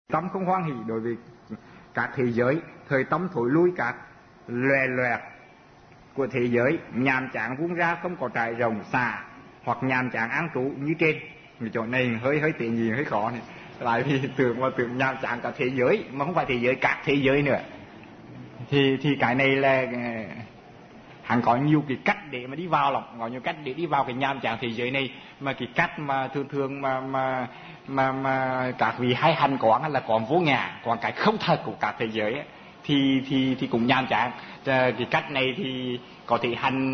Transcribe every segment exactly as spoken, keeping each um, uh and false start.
Tâm không hoan hỷ đối với các thế giới, thời tâm thối lui các loè loẹt của thế giới, nhàm chán vung ra không có trải rộng xả, hoặc nhàm chán an trú như trên. Cái chỗ này hơi hơi tiện gì hơi khó này, lại vì tưởng mà tưởng nhàm chán cả thế giới mà không phải thế giới, các thế giới nữa. Thì thì cái này là hắn có nhiều cái cách để mà đi vào lắm, có nhiều cách để đi vào cái nhàm chán thế giới này, mà cái cách mà thường thường mà mà mà mà các vị hay hành quán là còn vô ngã, còn cái không thật của các thế giới ấy, thì thì thì cũng nhàm chán. Cái cách này thì có thể hành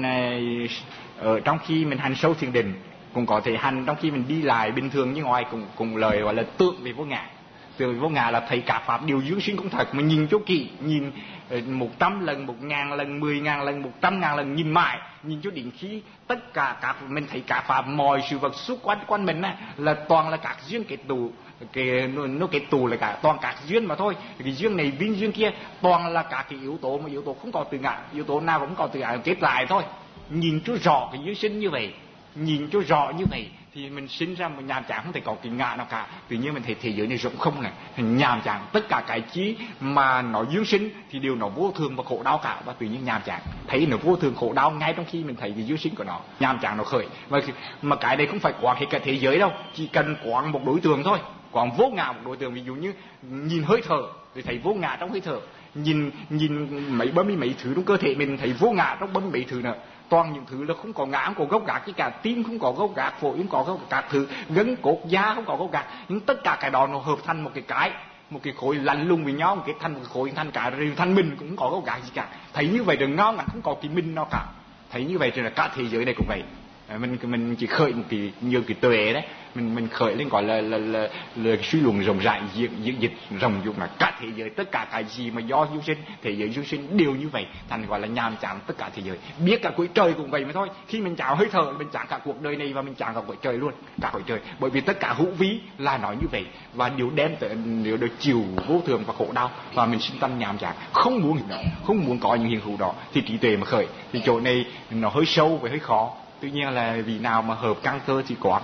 ở trong khi mình hành sâu thiền định, cũng có thể hành trong khi mình đi lại bình thường như ngoài, cùng cùng lời gọi là tượng về vô ngã. Tượng về vô ngã là thấy cả pháp điều dương sinh cũng thật, mà nhìn cho kỹ, nhìn một trăm lần, một ngàn lần, mười ngàn lần, một trăm ngàn lần, nhìn mãi, nhìn cho đến khi tất cả các mình thấy cả pháp, mọi sự vật xung quanh quanh mình này, là toàn là các duyên kết tụ, cái nó kết tụ là cả toàn các duyên mà thôi. Cái duyên này viên duyên kia toàn là các cái yếu tố, mà yếu tố không có từ ngã, yếu tố nào cũng không có từ ngã kết lại thôi. Nhìn cho rõ cái duyên sinh như vậy, nhìn cho rõ như vậy thì mình sinh ra một nhàm chán, không thể có cái ngã nào cả. Tự nhiên mình thấy thế giới này rộng không này, nhàm chán, tất cả cái chí mà nó duyên sinh thì đều nó vô thường và khổ đau cả, và tự nhiên nhàm chán, thấy nó vô thường khổ đau ngay trong khi mình thấy cái duyên sinh của nó, nhàm chán nó khởi. Mà mà cái này không phải quán hết cả thế giới đâu, chỉ cần quán một đối tượng thôi, quán vô ngã một đối tượng. Ví dụ như nhìn hơi thở thì thấy vô ngã trong hơi thở, nhìn nhìn mấy bấm mấy thứ trong cơ thể mình thấy vô ngã trong bấm mấy thứ nữa. Toàn những thứ là không có ngã, không có gốc gác, cái cả tim không có gốc gác, phổi không có gốc gác, các thứ gân cốt da không có gốc gác, nhưng tất cả cái đó nó hợp thành một cái cái một cái khối lạnh lùng với nhau, một cái thành một cái khối thành cả rồi thành mình cũng không có gốc gác gì cả. Thấy như vậy đừng ngon, không có cái mình nào cả. Thấy như vậy thì là cả thế giới này cũng vậy. Mình mình chỉ khởi một cái nhiều cái tuệ đấy, mình mình khởi lên gọi là là là, là, là suy luận rộng rãi, diễn diễn dịch rộng dụng là cả thế giới, tất cả cái gì mà do duyên sinh, thế giới duyên sinh đều như vậy, thành gọi là nhàm chán tất cả thế giới. Biết cả cõi trời cũng vậy mà thôi. Khi mình chán hơi thở, mình chán cả cuộc đời này và mình chán cả cõi trời luôn, cả cõi trời. Bởi vì tất cả hữu vi là nói như vậy, và điều đem tới nếu được chịu vô thường và khổ đau, và mình sinh tâm nhàm chán, không muốn đó, không muốn có những hiện hữu đó, thì trí tuệ mà khởi. Thì chỗ này nó hơi sâu và hơi khó. Tuy nhiên là vì nào mà hợp căn cơ thì quán,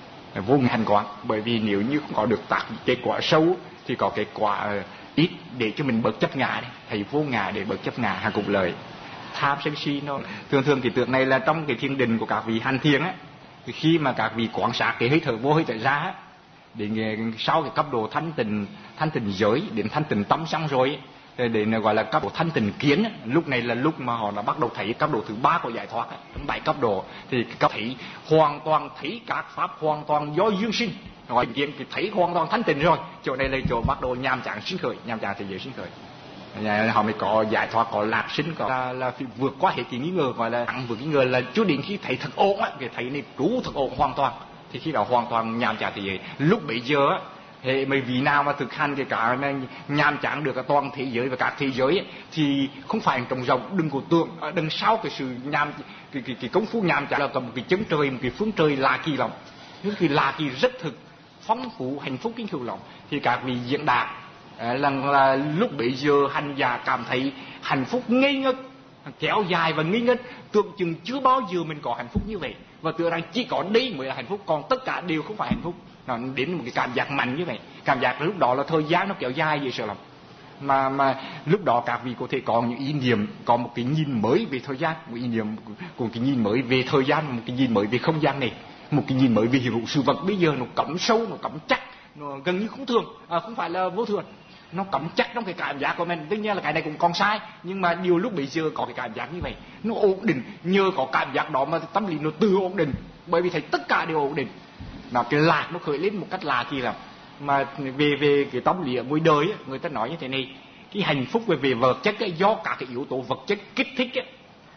vô ngã hành quán. Bởi vì nếu như không có được tác kết quả sâu thì có kết quả ít để cho mình bớt chấp ngã đấy. Thầy vô ngã để bớt chấp ngã hàng cục lời. Tham sân si nó thường thường thì tượng này là trong cái thiền định của các vị hành thiền á, thì khi mà các vị quan sát cái hơi thở vô hơi thở ra á, đến sau cái cấp độ thanh tịnh thanh tịnh giới đến thanh tịnh tâm xong rồi ấy, để gọi là cấp độ thanh tịnh kiến ấy. Lúc này là lúc mà họ đã bắt đầu thấy cấp độ thứ ba của giải thoát ấy. Bảy cấp độ thì cấp thấy hoàn toàn thấy các pháp hoàn toàn do duyên sinh, gọi kiến thì thấy hoàn toàn thanh tịnh rồi. Chỗ này là chỗ bắt đầu nhàm chán sinh khởi, nhàm chán thế giới sinh khởi. Họ mới có giải thoát, có lạc sinh, có là, là vượt qua hết cái nghi ngờ, gọi là ăn vượt nghi ngờ, là chú định khi thấy thật ổn á, cái thấy này trú thật ổn hoàn toàn, thì khi đó hoàn toàn nhàm chán thế giới. Lúc bấy giờ á, hệ mấy vị nào mà thực hành cái cả nhàm chán được cả toàn thế giới và các thế giới ấy, thì không phải trồng rộng, đừng có tưởng đằng sau cái sự nhàm cái, cái, cái công phu nhàm chán là một cái chân trời, một cái phương trời lạ kỳ lắm, những cái lạ kỳ rất thực, phong phú, hạnh phúc kinh khủng lắm. Thì các vị diễn đạt là, là lúc bấy giờ hành giả cảm thấy hạnh phúc ngây ngất, kéo dài và ngây ngất, tưởng chừng chưa bao giờ mình có hạnh phúc như vậy, và tưởng rằng chỉ có đây mới là hạnh phúc, còn tất cả đều không phải hạnh phúc. Nó đến một cái cảm giác mạnh như vậy, cảm giác lúc đó là thời gian nó kéo dài vậy sợ lắm. Mà mà lúc đó các vị có thể có những ý niệm, có một cái nhìn mới về thời gian, một ý niệm, một cái nhìn mới về thời gian, một cái nhìn mới về không gian này, một cái nhìn mới về hiện hữu sự vật. Bây giờ nó cắm sâu, nó cắm chắc, nó gần như không thường, à, không phải là vô thường, nó cắm chắc trong cái cảm giác của mình. Tất nhiên là cái này cũng còn sai, nhưng mà điều lúc bây giờ có cái cảm giác như vậy, nó ổn định. Nhờ có cảm giác đó mà tâm lý nó tự ổn định, bởi vì thấy tất cả đều ổn định. Nó cái lạc nó khởi lên một cách lạ kỳ lắm. Mà về về cái tâm lý ở ngoài đời ấy, người ta nói như thế này, cái hạnh phúc về về vật chất ấy, do cả cái yếu tố vật chất kích thích ấy,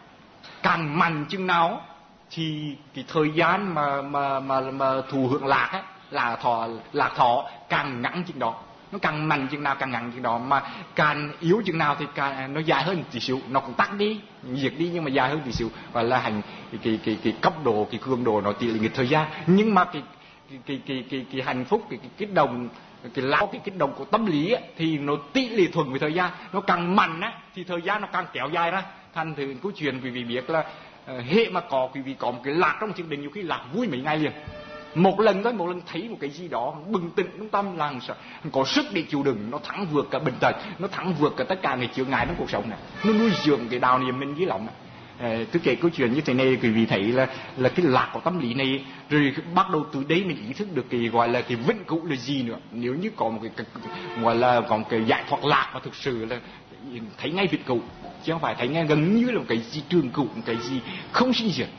càng mạnh chừng nào thì cái thời gian mà mà mà mà thụ hưởng lạc ấy, là thọ lạc thọ càng ngắn chừng đó. Nó càng mạnh chừng nào càng ngắn chừng đó, mà càng yếu chừng nào thì càng nó dài hơn tí xíu, nó cũng tắt đi, diệt đi, nhưng mà dài hơn tí xíu. Và là hành cái cái cái cái cấp độ, cái cường độ nó tỷ lệ nghịch thời gian. Nhưng mà cái cái cái cái cái, cái hạnh phúc, cái cái kích động, cái lao cái kích động của tâm lý ấy, thì nó tỷ lệ thuận với thời gian, nó càng mạnh á thì thời gian nó càng kéo dài ra. Thành thử câu chuyện quý vị biết là uh, hệ mà có quý vị có một cái lạc trong thiền định, nhiều khi lạc vui mấy ngày liền, Một lần thôi, một lần thấy một cái gì đó bừng tỉnh trong tâm là có sức để chịu đựng, nó thắng vượt cả bệnh tật, nó thắng vượt cả tất cả những chướng ngại trong cuộc sống này, nó nuôi dưỡng cái đạo niệm mình dưới lòng này. Tôi kể câu chuyện như thế này, quý vị thấy là là cái lạc của tâm lý này, rồi bắt đầu từ đấy mình ý thức được cái gọi là cái vĩnh cửu là gì nữa. Nếu như có một cái, cái gọi là có một cái giải thoát lạc mà thực sự là thấy ngay vĩnh cửu, chứ không phải thấy ngay gần như là một cái gì trường cửu, một cái gì không sinh diệt.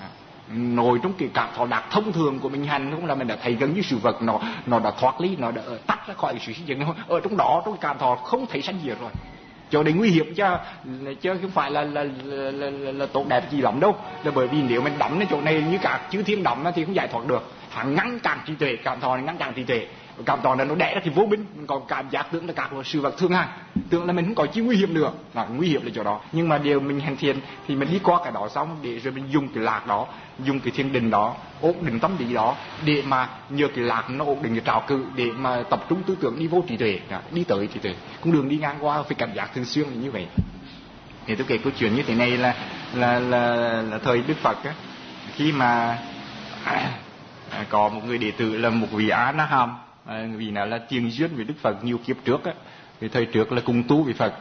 Ngồi trong cái cảm thọ đạt thông thường của mình hành cũng là mình đã thấy gần như sự vật nó nó đã thoát ly, nó đã tách ra khỏi sự sinh diệt. Ở trong đó, trong cảm thọ không thấy sanh diệt rồi. Chỗ đấy nguy hiểm chứ, chứ không phải là là, là, là, là, là tốt đẹp gì lắm đâu. Là bởi vì nếu mình đắm đến chỗ này như cả chư thiên đắm thì không giải thoát được. Hắn ngăn cản trí tuệ, cảm thọ này ngăn cản trí tuệ. Cảm thọ này nó đẻ ra thì vô minh, mình còn cảm giác tưởng là các sự vật thương hại, tưởng là mình không có chi nguy hiểm nữa, là nguy hiểm là chỗ đó. Nhưng mà điều mình hành thiền thì mình đi qua cái đó xong, để rồi mình dùng cái lạc đó, dùng cái thiền định đó, ổn định tâm lý đó, để mà nhờ cái lạc nó ổn định cái trào cự, để mà tập trung tư tưởng đi vô trí tuệ, đi tới trí tuệ. Con đường đi ngang qua phải cảm giác thường xuyên là như vậy. Thì tôi kể câu chuyện như thế này là là là, là thời Đức Phật á, khi mà à, có một người đệ tử là một vị A Na Hàm. À, vì nó là tiền duyên với Đức Phật nhiều kiếp trước á, thì thời trước là cùng tu với Phật.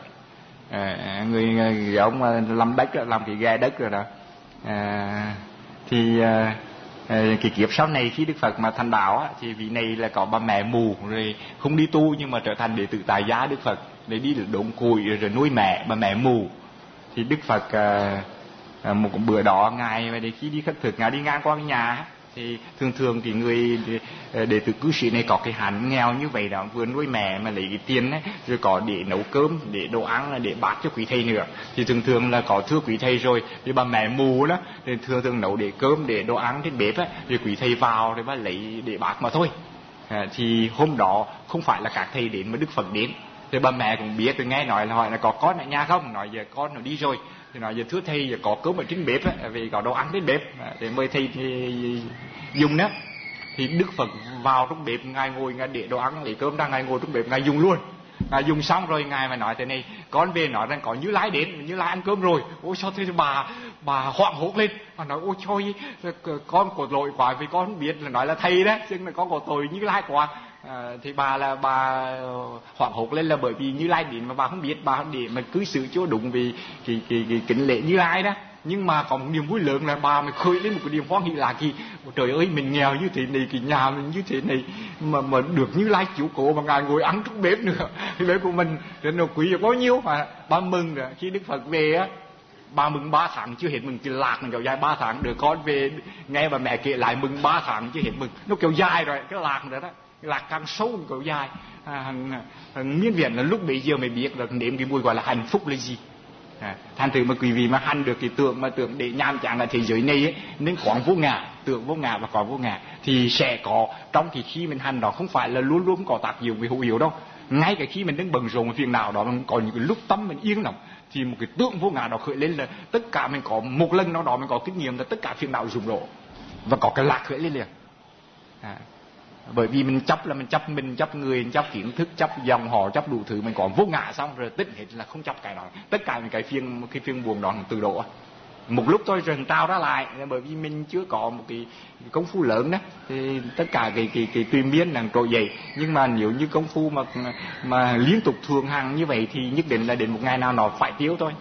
À, người, người ông làm đất làm cái ghe đất rồi đó. À, thì à, cái kiếp sau này khi Đức Phật mà thành đạo á, thì vị này là có bà mẹ mù rồi không đi tu, nhưng mà trở thành đệ tử tại gia Đức Phật để đi đốn củi rồi, rồi nuôi mẹ bà mẹ mù. Thì Đức Phật à, à, một bữa đó ngài mà để khi đi khất thực, ngài đi ngang qua cái nhà thì thường thường thì người đệ tử cư sĩ này có cái hạnh nghèo như vậy đó, vừa nuôi mẹ mà lấy cái tiền ấy, rồi có để nấu cơm, để đồ ăn, để bát cho quý thầy nữa. Thì thường thường là có thưa quý thầy rồi, thì bà mẹ mù đó thì thường thường nấu để cơm, để đồ ăn trên bếp ấy, rồi quý thầy vào thì bà lấy để bát mà thôi. À, thì hôm đó không phải là các thầy đến mà Đức Phật đến. Thì bà mẹ cũng biết, rồi nghe nói là hỏi là có con ở nhà không, nói giờ con nó đi rồi. Thì nói giờ thưa thầy giờ có cơm ở trên bếp ấy, vì có đồ ăn trên bếp để mời thầy thì dùng đó. Thì Đức Phật vào trong bếp, ngài ngồi ngài để đồ ăn lấy cơm ra, ngài ngồi trong bếp ngài dùng luôn. Ngài dùng xong rồi ngài mà nói thế này, con về nói rằng có Như Lai đến, Như Lai ăn cơm rồi. Ôi sao thế, bà bà hoảng hốt lên, bà nói ôi trời, con có lỗi quá vì con không biết là nói là thầy đó, chứ là con có tội Như Lai quá. À, thì bà là bà hoảng hốt lên là bởi vì Như Lai đến mà bà không biết, bà để mà cư xử chưa đúng vì cái cái cái kính lễ Như Lai đó. Nhưng mà có một niềm vui lớn là bà mới khơi lên một cái niềm hoan hỷ là gì, trời ơi mình nghèo như thế này, cái nhà mình như thế này mà mà được Như Lai chiếu cố mà ngài ngồi ăn trong bếp nữa, thì bếp của mình thì nó quý bao nhiêu. Mà bà mừng rồi khi Đức Phật về á, bà mừng ba tháng chưa hết mừng, cái lạc nó kéo dài ba tháng. Đứa con về nghe bà mẹ kể lại mừng ba tháng chưa hết mừng, nó kéo dài rồi cái lạc nữa đó, cái lạc càng sâu kéo dài. À, miên viện là lúc bấy giờ mới biết được nếm cái mùi gọi là hạnh phúc là gì. À, thành thử mà quý vị mà hành được cái tưởng mà tưởng để nham chán là thế giới này ấy, nên quán vô ngã, tưởng vô ngã và quán vô ngã thì sẽ có trong cái khi mình hành đó không phải là luôn luôn có tác dụng vì hữu hiệu đâu. Ngay cả khi mình đang bận rộn phiền não đó, mình có những cái lúc tâm mình yên lòng thì một cái tưởng vô ngã đó khởi lên là tất cả mình có một lần nào đó mình có kinh nghiệm là tất cả phiền não rụng rộ và có cái lạc khởi lên liền. À, bởi vì mình chấp là mình chấp mình chấp người, mình chấp kiến thức, chấp dòng họ, chấp đủ thứ, mình có vô ngã xong rồi tích hết là không chấp cái đó, tất cả những cái phiền cái phiền buồn đó từ độ một lúc thôi rồi trao ra lại. Bởi vì mình chưa có một cái, cái công phu lớn đó thì tất cả cái cái cái tùy miên là trội dậy. Nhưng mà nếu như công phu mà mà liên tục thường hàng như vậy thì nhất định là đến một ngày nào nó phải tiêu thôi.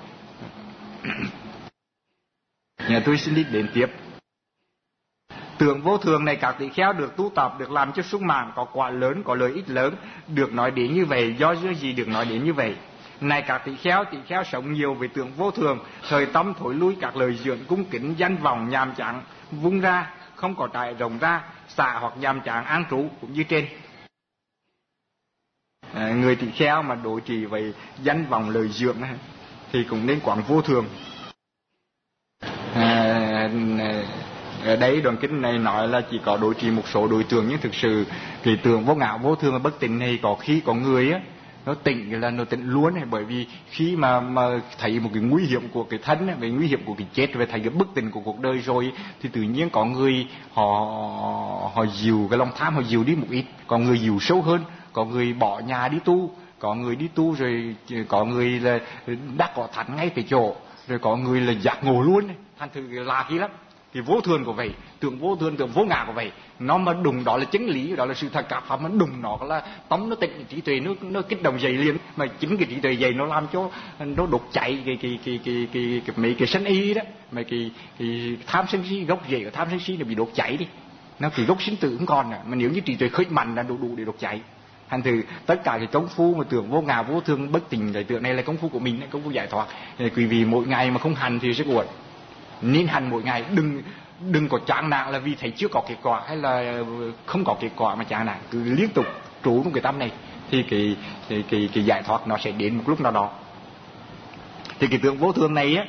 Nhà tôi xin đi đến tiếp. Tưởng vô thường này các tỷ kheo được tu tập, được làm cho sung mãn, có quả lớn, có lợi ích lớn, được nói đến như vậy. Do gì được nói đến như vậy? Này các tỷ kheo, tỷ kheo sống nhiều với tưởng vô thường, thời tâm thối lui các lời dưỡng cung kính danh vọng nhàm chán vung ra, không có trải rộng ra, xả hoặc nhàm chán an trú cũng như trên. À, người tỷ kheo mà đối trị với danh vọng lời dưỡng thì cũng nên quán vô thường. À, ở đây đoạn kinh này nói là chỉ có đối trị một số đối tượng, nhưng thực sự cái tưởng vô ngã vô thường và bất tỉnh này có khi có người á nó tỉnh là nó tỉnh luôn này, bởi vì khi mà mà thấy một cái nguy hiểm của cái thân, về nguy hiểm của cái chết, về thấy cái bất tỉnh của cuộc đời rồi thì tự nhiên có người họ họ dìu cái lòng tham, họ dìu đi một ít, có người dìu sâu hơn, có người bỏ nhà đi tu, có người đi tu rồi có người là đắc có thánh ngay tại chỗ, rồi có người là giác ngộ luôn này. Thành thử là kỳ lắm. cái vô thường của vậy, tượng vô thường, tượng vô ngã của vậy, nó mà đùng đó là chân lý, đó là sự thật cả pháp, mà đùng nó là tóm nó tịnh trí tuệ, nó nó kích động dậy liền, mà chính cái trí tuệ dậy nó làm cho nó đột chạy cái cái cái cái cái, cái mấy cái sân y đó, mấy cái cái tham sân si, gốc rễ của tham sân si nó bị đột chạy đi, nó cái gốc sinh tử không còn à, mà nếu như trí tuệ khơi mạnh là đủ đủ để đột chạy. Thành thử tất cả cái công phu mà tưởng vô ngã vô thường bất tỉnh cái tượng này là công phu của mình, công phu giải thoát. Thì quý vị mỗi ngày mà không hành thì rất uổng, nên hành mỗi ngày, đừng đừng có chán nản là vì thấy chưa có kết quả hay là không có kết quả mà chán nản, cứ liên tục trú trong cái tâm này thì cái cái cái, cái giải thoát nó sẽ đến một lúc nào đó. Thì cái tượng vô thường này á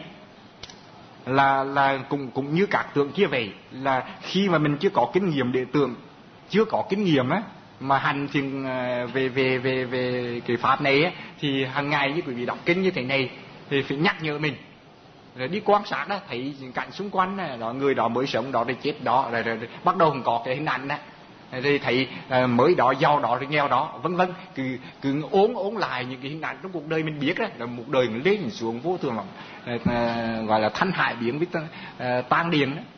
là là cũng cũng như các tượng kia vậy, là khi mà mình chưa có kinh nghiệm để tưởng, chưa có kinh nghiệm á mà hành thì về về về về cái pháp này á, thì hàng ngày như quý vị đọc kinh như thế này thì phải nhắc nhở mình, rồi đi quan sát đó, thấy cảnh xung quanh này, đó người đó mới sống đó, rồi chết đó, rồi, rồi, rồi bắt đầu có cái hình ảnh đó, rồi thấy uh, mới đó giàu đó rồi nghèo đó, vân vân, cứ cứ ốn ốn lại những cái hình ảnh trong cuộc đời mình biết đó, là một đời mình lên xuống vô thường lắm, uh, gọi là thanh hải biến với uh, tan điền đó.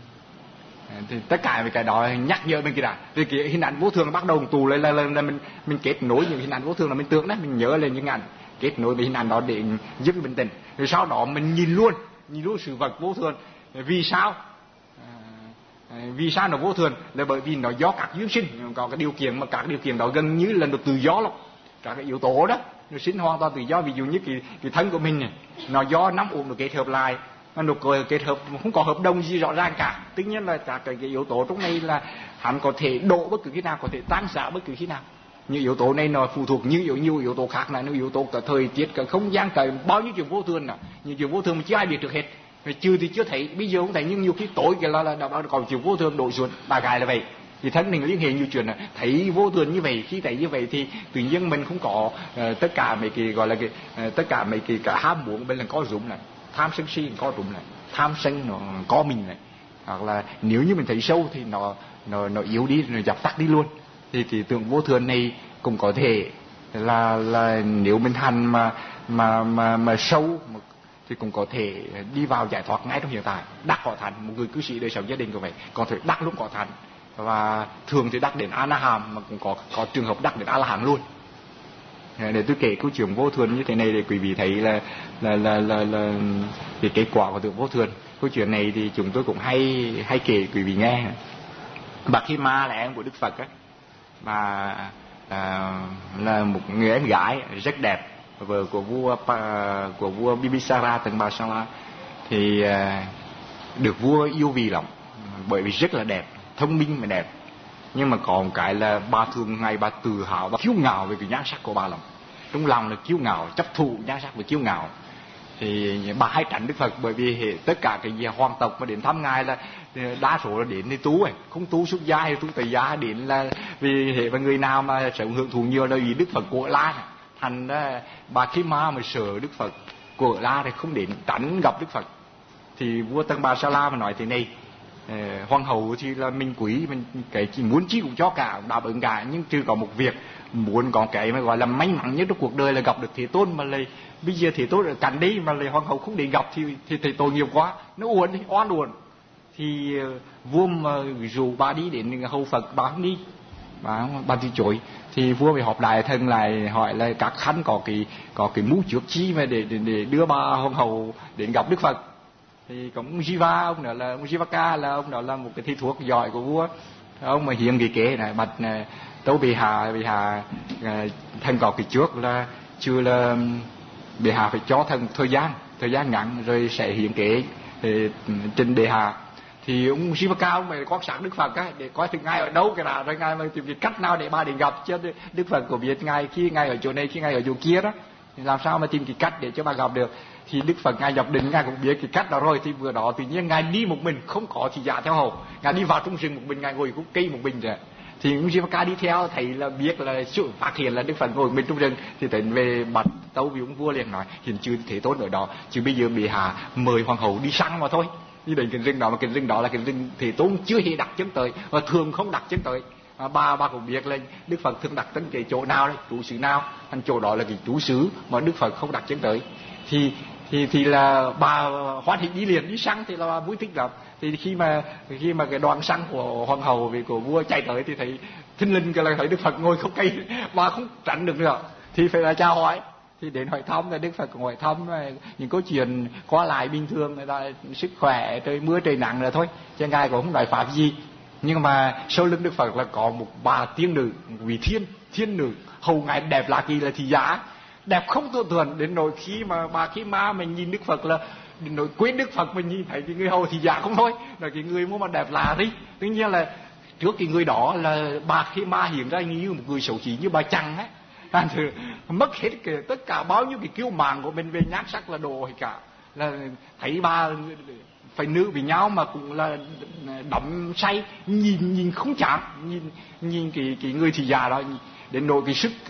Thì tất cả cái đó nhắc nhở mình kia đã, thì cái hình ảnh vô thường bắt đầu tù lên là, là, là mình mình kết nối những hình ảnh vô thường là mình tưởng đó, mình nhớ lên những ảnh, kết nối với hình ảnh đó để giúp bình tĩnh, rồi sau đó mình nhìn luôn nhìn luôn sự vật vô thường. Vì sao à, vì sao nó vô thường là bởi vì nó do các duyên sinh, có cái điều kiện mà các điều kiện đó gần như là nó tự do lắm, các cái yếu tố đó nó sinh hoàn toàn tự do. Ví dụ như cái cái thân của mình này, nó do năm uống nó kết hợp lại, nó kết hợp không có hợp đồng gì rõ ràng cả. Tất nhiên là cả cái, cái yếu tố trong này là hắn có thể đổ bất cứ khi nào, có thể tan rã bất cứ khi nào. Những yếu tố này nó phụ thuộc như nhiều, nhiều yếu tố khác là những yếu tố cả thời tiết, cả không gian, cả bao nhiêu chuyện vô thường nào, những chuyện vô thường mà chưa ai biết được hết. Trừ thì chưa thấy, bây giờ không thấy, nhưng nhiều khi tối cái là là đã còn chuyện vô thường đổ xuống, đại概là vậy. Thì thân mình liên hệ nhiều chuyện là thấy vô thường như vậy, khi thấy như vậy thì tự nhiên mình không có uh, tất cả mấy cái gọi là cái uh, tất cả mấy cái cả ham muốn bên là có dụng này, tham sân si có dụng này, tham sân nó có mình này, hoặc là nếu như mình thấy sâu thì nó nó nó yếu đi, nó dập tắt đi luôn. Thì cái tượng vô thường này cũng có thể là là nếu mình hành mà mà mà mà sâu thì cũng có thể đi vào giải thoát ngay trong hiện tại, đắc có thành. Một người cư sĩ đời sống gia đình của vậy còn thể đắc lúc có thành, và thường thì đắc đến A La Hàm, mà cũng có có trường hợp đắc đến A La Hán luôn. Để tôi kể câu chuyện vô thường như thế này để quý vị thấy là là là là, là cái kết quả của tượng vô thường. Câu chuyện này thì chúng tôi cũng hay hay kể quý vị nghe. Bà Khi Ma là em của Đức Phật á, mà à, là một người em gái rất đẹp, vợ của vua của vua Bibisara Tần Bà Sa La, thì à, được vua yêu vì lắm, bởi vì rất là đẹp, thông minh mà đẹp. Nhưng mà có một cái là bà thường ngày bà tự hào, bà kiêu ngạo về cái nhan sắc của bà lắm, trong lòng là kiêu ngạo, chấp thụ nhan sắc và kiêu ngạo. Thì bà hay tránh Đức Phật, bởi vì tất cả cái gì hoàng tộc mà đến thăm ngài là đa số là đến đi tu ấy, không tu xuất gia hay tu tại gia, đến là vì hệ và người nào mà sống hưởng thụ nhiều là vì Đức Phật của La. Thành ra bà Khi Ma mà sợ Đức Phật của La thì không đến, tránh gặp Đức Phật. Thì vua Tần Bà Sa La mà nói thế này, hoàng hậu thì là mình quý, mình cái chỉ muốn chi cũng cho cả, đáp ứng cả, nhưng trừ có một việc muốn có cái mà gọi là may mắn nhất trong cuộc đời là gặp được Thế Tôn, mà lại bây giờ Thế Tôn ở cạnh đi mà lại hoàng hậu không để gặp thì thì thầy tội nghiệp quá, nó uổng đi, oan uổng. Thì vua mà dù bà đi đến hầu Phật bà không đi, bà bà từ chối. Thì vua phải họp đại thần lại hỏi là các khanh có cái có cái mưu trước chi mà để, để để đưa bà hoàng hậu đến gặp Đức Phật. Thì có ông Jiva, ông đó là ông Jivaka, là ông đó là một cái thầy thuốc giỏi của vua, ông mà hiện cái kế này bạch này, tấu bệ hạ bệ hạ thần có cái trước là chưa là bệ hạ phải cho thần thời gian thời gian ngắn rồi sẽ hiện kế thì trình bệ hạ. Thì ông Jivaka ông phải quan sát Đức Phật á, để coi thử ngài ở đâu cái nào, rồi ngài mà tìm cái cách nào để bà để gặp. Chứ Đức Phật của biết ngài khi ngài ở chỗ này, khi ngài ở chỗ kia đó, thì làm sao mà tìm cái cách để cho bà gặp được. Thì Đức Phật ngài dọc định ngài cũng biết cái cách đó rồi. Thì vừa đó tự nhiên ngài đi một mình, không có thị giả theo hầu, ngài đi vào trong rừng một mình, ngài ngồi cũng cây một mình rồi. Thì ông Jivaka đi theo thấy là biết là sự phát hiện là Đức Phật ngồi mình trong rừng, thì tới về bạch tấu với ông vua liền nói hiện chưa Thế Tôn ở đó, chứ bây giờ bị hạ mời hoàng hậu đi săn mà thôi. Đi đến cái rừng đó, mà cái rừng đó là cái rừng Thế Tôn chưa hề đặt chân tới, và thường không đặt chân tới. À, bà bà cũng biết là Đức Phật thường đặt chân cái chỗ nào đấy, trú xứ nào, thành chỗ đó là cái trú xứ mà Đức Phật không đặt chân tới. Thì thì thì là bà hoan hỉ đi liền, đi săn thì là bà vui thích lắm. Thì khi mà khi mà cái đoàn săn của hoàng hậu vì của vua chạy tới thì thấy thinh linh cái là thấy Đức Phật ngồi không cây, bà không tránh được nữa thì phải là chào hỏi, thì đến hỏi thăm, là Đức Phật cũng hỏi thăm những câu chuyện qua lại bình thường, người ta sức khỏe trời mưa trời nắng là thôi, chứ ngài cũng không nói pháp gì. Nhưng mà sau lưng Đức Phật là có một bà tiên nữ, một vị thiên thiên nữ hầu ngài đẹp lạ kỳ, là thị giả đẹp không tưởng tượng, đến nỗi khi mà bà khi ma mình nhìn Đức Phật là đến nỗi quên Đức Phật, mình nhìn thấy cái người hầu thị giả không thôi, là cái người mà đẹp lạ đi. Tất nhiên là trước cái người đó là bà khi ma hiện ra như một người xấu xí như bà Chằng ấy, thì mất hết cái, tất cả bao nhiêu cái kiêu màng của mình về nhát sắc là đồ hay cả, là thấy bà phải nữ với nhau mà cũng là đắm say, nhìn nhìn không chán, nhìn nhìn cái cái người thị giả đó, đến nỗi cái sức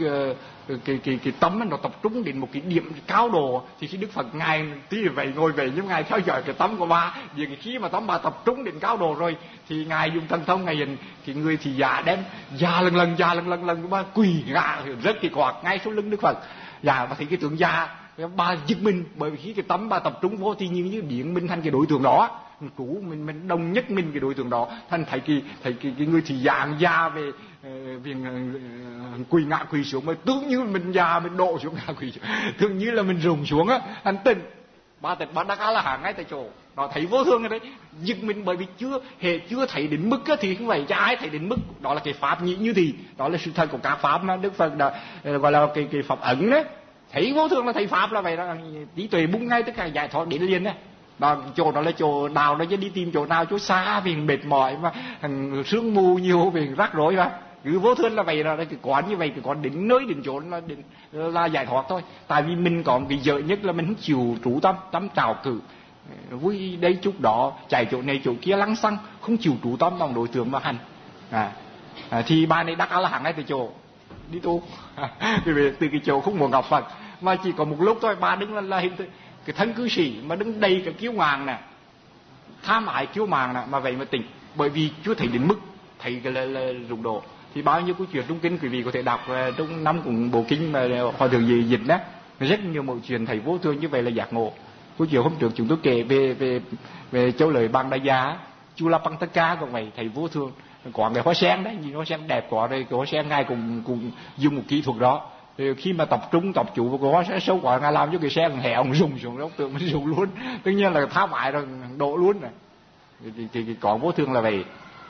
cái cái cái tâm nó tập trung đến một cái điểm cao độ. Thì khi Đức Phật ngài tí vậy ngồi vậy, nhưng ngài theo dõi cái tâm của bà, vì khi mà tâm bà tập trung đến cao độ rồi thì ngài dùng thần thông, ngài nhìn cái người thị giả đem già lần lần già lần lần lần bà quỳ ngã rất kỳ quặc ngay xuống lưng Đức Phật. Dạ, và thì cái tượng già bà giật mình, bởi vì khi cái tấm bà tập trung vô thì như như biến mình thành cái đối tượng đó, chủ mình mình đồng nhất mình cái đối tượng đó, thành thấy cái thấy cái, cái người thì dạng già về về uh, quỳ ngã quỳ xuống, mà tưởng như mình già mình độ xuống ngã quỳ xuống, tưởng như là mình rùng xuống á, anh tin bà tịch bà đắc á la hán ngay tại chỗ nó thấy vô thương ở đấy, giật mình bởi vì chưa hề chưa thấy đến mức á, thì không phải cho ai thấy đến mức đó là cái pháp nhị như thì đó là sự thật của các pháp mà Đức Phật đã gọi là cái cái pháp ẩn đấy. Thấy vô thường là thấy pháp là vậy đó, trí tuệ bung ngay tất cả giải thoát đến liền đấy. Đó, chỗ đó là chỗ nào đó, chứ đi tìm chỗ nào chỗ xa vì mệt mỏi mà sương mù nhiều vì rắc rối mà cứ vô thường là vậy đó. Cái quán như vậy thì còn đến nơi đến chỗ là, đến, là giải thoát thôi. Tại vì mình còn cái dở nhất là mình không chịu trú tâm, tâm trào cử vui đây chút đó chạy chỗ này chỗ kia lăng xăng, không chịu trú tâm bằng đối tượng mà hành. À, à, thì bà này đắc á la hán ngay từ chỗ đi tu từ cái chỗ không muốn gặp Phật, mà chỉ có một lúc thôi bà đứng là, là hiện cái thân cư sĩ mà đứng đầy cái kiêu màng nè, tham ái kiêu màng nè, mà vậy mà tỉnh, bởi vì chưa thấy đến mức thấy cái là, là rụng độ. Thì bao nhiêu câu chuyện trong kinh quý vị có thể đọc trong năm cùng bộ kinh mà hòa thượng gì dịch đó, rất nhiều mọi chuyện thầy vô thường như vậy là giác ngộ. Câu chuyện hôm trước chúng tôi kể về về về châu lời Bang Đại Gia, Chulapantaka cũng vậy, thầy vô thường có cái hoa sen đấy, nhìn hoa sen đẹp quá đây, cái hoa sen ngài cùng cùng dùng một kỹ thuật đó. Thì khi mà tập trung tập trụ vào cái hoa sen xấu quá, ngài làm cho cái sen hẹ ông rùng xuống đó, tượng mình rùng luôn, tất nhiên là tháo mại rồi độ luôn rồi. Thì, thì, thì còn vô thường là vậy.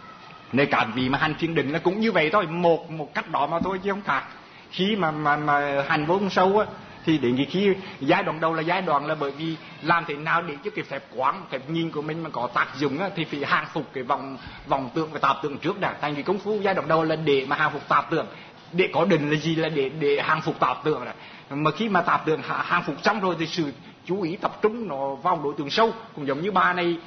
Nên cả vì mà hành thiền định nó cũng như vậy thôi, một một cách đó mà thôi chứ không khác. Khi mà mà mà hành vô sâu á, thì đến cái khi giai đoạn đầu là giai đoạn là bởi vì làm thế nào để cho cái phép quán, phép nhìn của mình mà có tác dụng á, thì phải hàng phục cái vòng vòng tượng và tạp tượng trước đã. Thành cái công phu giai đoạn đầu là để mà hàng phục tạp tượng, để có định là gì là để để hàng phục tạp tượng này. Mà khi mà tạp tượng hàng phục xong rồi thì sự chú ý tập trung nó vào đối tượng sâu, cũng giống như bà này.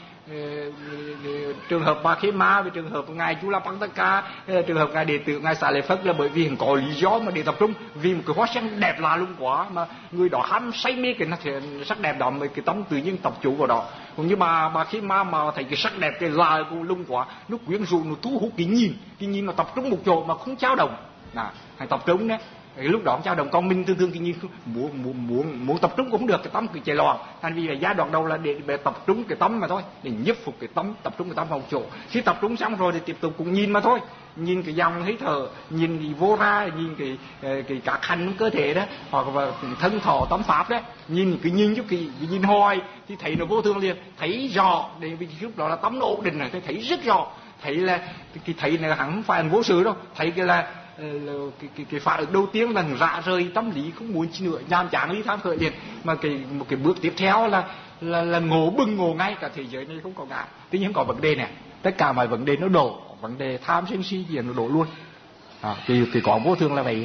Trường hợp Bà Khê Ma với trường hợp ngài Chulapantaka, trường hợp ngài đệ tử ngài Xá Lợi Phất là bởi vì có lý do mà để tập trung, vì một cái hoa sen đẹp lạ luôn quá mà người đó ham say mê cái sắc đẹp đó, mà cái tâm tự nhiên tập trung vào đó. Cũng như bà Bà Khê Ma mà thấy cái sắc đẹp cái lạ của lung quá, nó quyến rũ, nó thu hút cái nhìn, cái nhìn nó tập trung một chỗ mà không dao động, à, hay tập trung đấy. Cái lúc đó dao động, con mình thường thường cái nhìn muốn muốn muốn muốn tập trung cũng không được, cái tâm cứ chạy loạn. Thành vì là giai đoạn đầu là để, để tập trung cái tâm mà thôi, để nhiếp phục cái tâm, tập trung cái tâm vào chỗ. Khi tập trung xong rồi thì tiếp tục cũng nhìn mà thôi, nhìn cái dòng hít thở, nhìn cái vô ra, nhìn cái cái các hành cơ thể đó, hoặc là thân thọ tâm pháp đó, nhìn cái nhìn chút cái, cái nhìn hoài thì thấy nó vô thường liền, thấy rõ. Để vì lúc đó là tâm nó ổn định rồi, thấy rất rõ, thấy là cái thấy này hẳn không phải là vô sự đâu, thấy cái là cái cái cái phản ứng đầu tiên là rã rời tâm lý, không muốn chi nữa, nhàm chán lý tham khởi liền. Mà cái một cái bước tiếp theo là là là ngộ bừng ngộ ngay, cả thế giới này không có ngã. Tuy nhiên có vấn đề này, tất cả mọi vấn đề nó đổ, vấn đề tham sân si gì nó đổ luôn. À, thì thì có vô thường là vậy.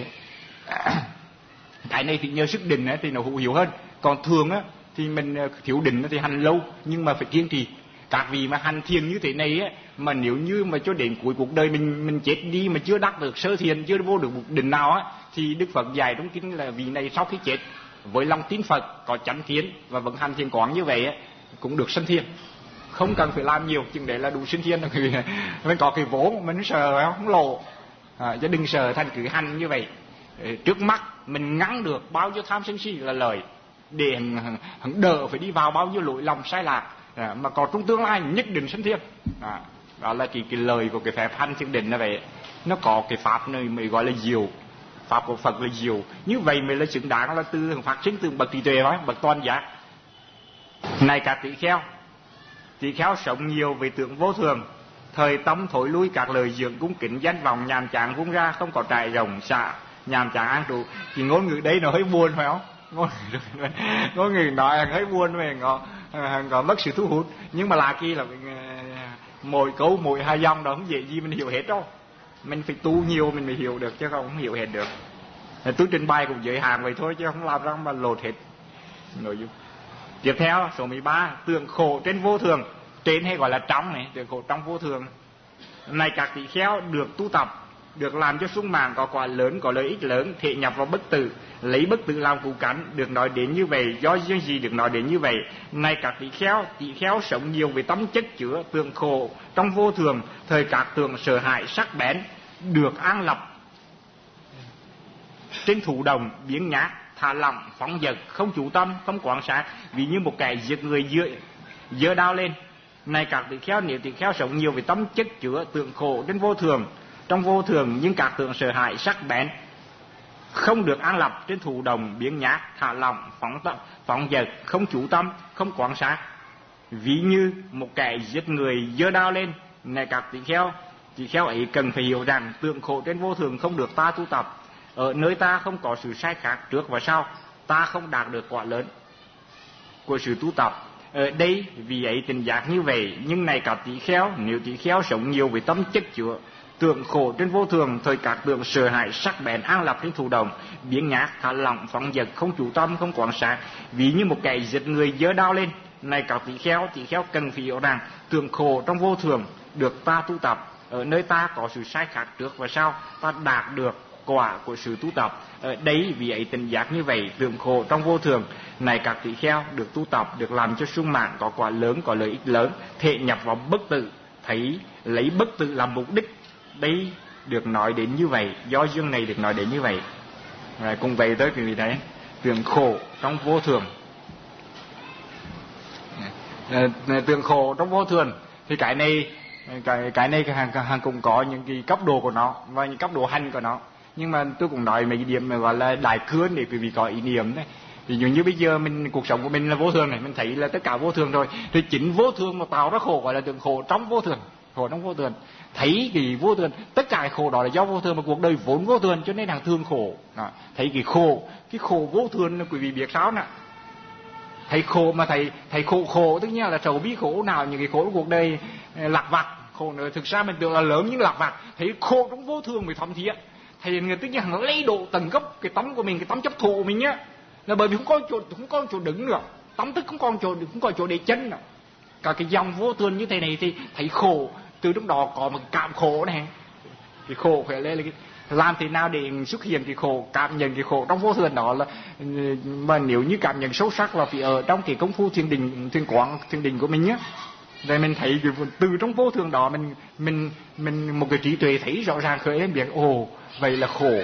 Cái này thì nhờ sức định ấy, thì nó hữu hiệu hơn. Còn thường á thì mình thiếu định thì hành lâu, nhưng mà phải kiên trì. Các vị mà hành thiền như thế này á, mà nếu như mà cho đến cuối cuộc đời mình mình chết đi mà chưa đắc được sơ thiền, chưa vô được một định nào á, thì Đức Phật dạy trong kinh là vị này sau khi chết với lòng tin Phật, có chánh kiến và vận hành thiền quán như vậy á, cũng được sanh thiền, không cần phải làm nhiều, chừng đấy là đủ sinh thiền. Mình có cái vốn mình sợ không lộ, à, chứ đừng sợ, thành cứ hành như vậy. Trước mắt mình ngăn được bao nhiêu tham sân si là lời, để hắn, hắn đỡ phải đi vào bao nhiêu lỗi lầm sai lạc, à, mà có trong tương lai nhất định sanh thiên. À, đó là cái cái lời của cái phép hành thiền định là vậy. Nó có cái pháp này mới gọi là diệu, pháp của Phật là diệu, như vậy mới là xứng đáng là từ phát sinh từ bậc trí tuệ nói bậc toàn giác. Này các tỷ kheo, tỷ kheo sống nhiều về tượng vô thường, thời tâm thối lui các lời dưỡng cung kính danh vọng nhàm chán vung ra, không có trải rộng xạ nhàm chán an trụ. Thì ngôn ngữ đấy nó hơi buồn phải không? Ngôn, ngôn ngữ nói hơi buồn mà có, có mất sự thu hút, nhưng mà là kia là mỗi câu mỗi hai dòng đó không dễ gì mình hiểu hết đâu. Mình phải tu nhiều mình mới hiểu được chứ không, không hiểu hết được. Tôi trình bày cũng giới hạn vậy thôi chứ không làm ra mà lột hết nội dung. Tiếp theo số mười ba, tượng khổ trên vô thường. Trên hay gọi là trong này, tượng khổ trong vô thường. Này các tỷ kheo được tu tập, được làm cho sung mãn có quả lớn, có lợi ích lớn, thể nhập vào bất tử, lấy bất tử làm củ cắn, được nói đến như vậy. Do duyên gì được nói đến như vậy? Này các tỷ kheo, tỷ kheo sống nhiều về tâm chất chứa tượng khổ trong vô thường, thời các tượng sợ hãi sắc bén, được an lập trên thụ đồng biến nhát, thả lỏng phóng dật, không chủ tâm, không quan sát, vì như một kẻ giết người dơ dơ đao lên. Này các tỷ kheo, nếu tỷ kheo sống nhiều về tâm chất chứa tượng khổ trên vô thường, trong vô thường, nhưng các tượng sợ hãi sắc bén không được an lập trên thụ đồng biến nhát, thả lỏng phóng tâm, phóng dật, không chủ tâm, không quan sát, ví như một kẻ giết người giơ đao lên. Này các tỷ kheo, tỷ kheo ấy cần phải hiểu rằng tượng khổ trên vô thường không được ta tu tập. Ở nơi ta không có sự sai khác trước và sau, ta không đạt được quả lớn của sự tu tập. Ở đây vì ấy tình giác như vậy. Nhưng này các tỷ kheo, nếu tỷ kheo sống nhiều với tâm chất chứa tượng khổ trên vô thường, thời các tượng sợ hãi sắc bén an lập trên thụ động, biến nhát, thả lỏng phóng dật, không chủ tâm, không quan sát, ví như một kẻ giết người giơ đao lên. Này các tỷ kheo, tỷ kheo cần phải hiểu rằng tượng khổ trong vô thường được ta tu tập. Ở nơi ta có sự sai khác trước và sau, ta đạt được quả của sự tu tập. Ở đấy vì ấy tình giác như vậy, tượng khổ trong vô thường. Này các tỷ kheo được tu tập, được làm cho sung mãn, có quả lớn, có lợi ích lớn, thể nhập vào bất tử, thấy lấy bất tử làm mục đích. Đây được nói đến như vậy, do duyên này được nói đến như vậy. Rồi, cùng vậy tới quý vị đấy, tượng khổ trong vô thường. Tượng khổ trong vô thường thì cái này cái cái này hàng, hàng cũng có những cái cấp độ của nó và những cấp độ hành của nó. Nhưng mà tôi cũng nói mấy cái điểm mà gọi là đại cương để quý vị có ý niệm đấy. Ví dụ như bây giờ mình cuộc sống của mình là vô thường này, mình thấy là tất cả vô thường rồi, thì chính vô thường mà tạo ra khổ gọi là tượng khổ trong vô thường. Khổ trong vô thường, thấy cái vô thường, tất cả cái khổ đó là do vô thường, mà cuộc đời vốn vô thường cho nên hàng thương khổ. Đó. Thấy cái khổ, cái khổ vô thường là quý vị biết sao nè. Thầy khổ mà thầy thầy khổ khổ tức nghĩa là sầu bi khổ nào, những cái khổ của cuộc đời lạc vặt khổ nữa, thực ra mình tưởng là lớn nhưng lạc vặt. Thấy khổ trong vô thường mới thấm thiện. Thầy người tức nghĩa nó lấy độ tầng cấp cái tấm của mình, cái tấm chấp thụ của mình á, là bởi vì không có chỗ không có chỗ đứng nữa, tấm tức không còn chỗ không có chỗ để chân nữa. Cả cái dòng vô thường như thế này thì thấy khổ, từ trong đó có một cảm khổ này. Cái khổ phải lên là cái làm thế nào để xuất hiện cái khổ, cảm nhận cái khổ trong vô thường đó là, mà nếu như cảm nhận sâu sắc là phải ở trong cái công phu thiền định, thiền quán, thiền định của mình á, rồi mình thấy cái, từ trong vô thường đó mình mình mình một cái trí tuệ thấy rõ ràng khởi lên biết ồ vậy là khổ,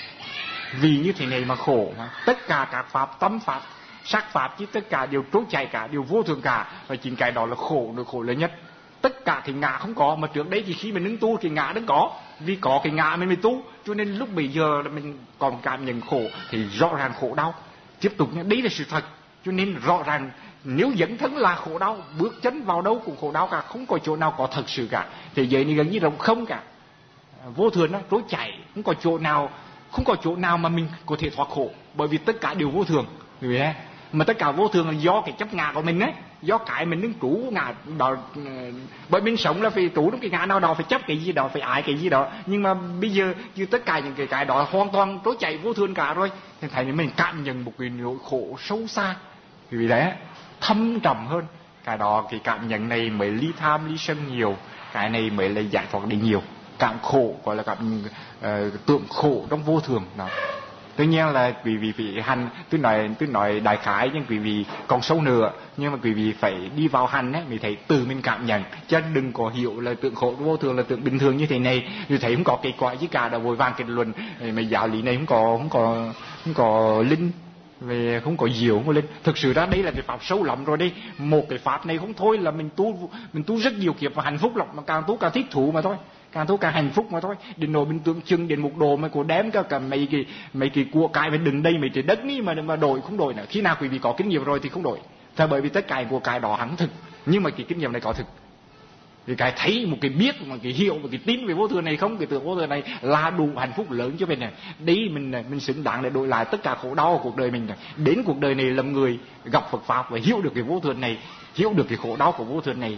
vì như thế này mà khổ. Mà tất cả các pháp, tâm pháp, sắc pháp chứ tất cả đều trốn chạy cả, đều vô thường cả, và chính cái đó là khổ, là khổ lớn nhất. Tất cả thì ngã không có, mà trước đấy thì khi mình đứng tu thì ngã đứng có, vì có cái ngã mình mới tu, cho nên lúc bây giờ mình còn cảm nhận khổ thì rõ ràng khổ đau. Tiếp tục nhé, đấy là sự thật, cho nên rõ ràng nếu dẫn thân là khổ đau, bước chân vào đâu cũng khổ đau cả, không có chỗ nào có thật sự cả. Thế giới này gần như rộng không cả, vô thường nó trốn chạy, không có chỗ nào, không có chỗ nào mà mình có thể thoát khổ, bởi vì tất cả đều vô thường, hiểu không? Mà tất cả vô thường là do cái chấp ngã của mình ấy, do cái mình đứng trú ngã đó, bởi mình sống là phải trú trong cái ngã nào đó, phải chấp cái gì đó, phải ái cái gì đó. Nhưng mà bây giờ như tất cả những cái cái đó hoàn toàn trốn chạy vô thường cả rồi, thì thấy mình cảm nhận một cái nỗi khổ sâu xa, vì đấy thâm trầm hơn. Cái đó cái cảm nhận này mới ly tham ly sân nhiều, cái này mới là giải thoát đi nhiều. Cảm khổ gọi là cảm uh, tượng khổ trong vô thường đó. Tuy nhiên là quý vị phải hành, tôi nói tôi nói đại khái nhưng quý vị còn sâu nữa, nhưng mà quý vị phải đi vào hành ấy, mới thấy từ mình cảm nhận, chứ đừng có hiểu là tượng khổ vô thường là tượng bình thường như thế này, rồi thấy không có kết quả gì cả đã vội vàng kết luận mà giáo lý này không có không có không có linh về không có diệu không có linh. Thực sự ra đây là cái pháp sâu lắm rồi đây. Một cái pháp này không thôi là mình tu mình tu rất nhiều kiếp và hạnh phúc lắm, mà càng tu càng thích thú mà thôi, càng tu càng hạnh phúc mà thôi. Đến nỗi mình tưởng chừng đến một độ mà cô đem cả cả mấy cái mấy cái của cải mình đừng đây mấy cái đất ní mà mà đổi không đổi nữa. Khi nào quý vị có kinh nghiệm rồi thì không đổi. Thế bởi vì tất cả của cải đó hẳn thực, nhưng mà cái kinh nghiệm này có thực. Thì cái thấy một cái biết, một cái hiểu, một cái tin về vô thường này không, cái tưởng vô thường này là đủ hạnh phúc lớn cho mình này. Đấy mình mình xứng đáng để đổi lại tất cả khổ đau của cuộc đời mình này. Đến cuộc đời này làm người gặp Phật pháp và hiểu được cái vô thường này, hiểu được cái khổ đau của vô thường này,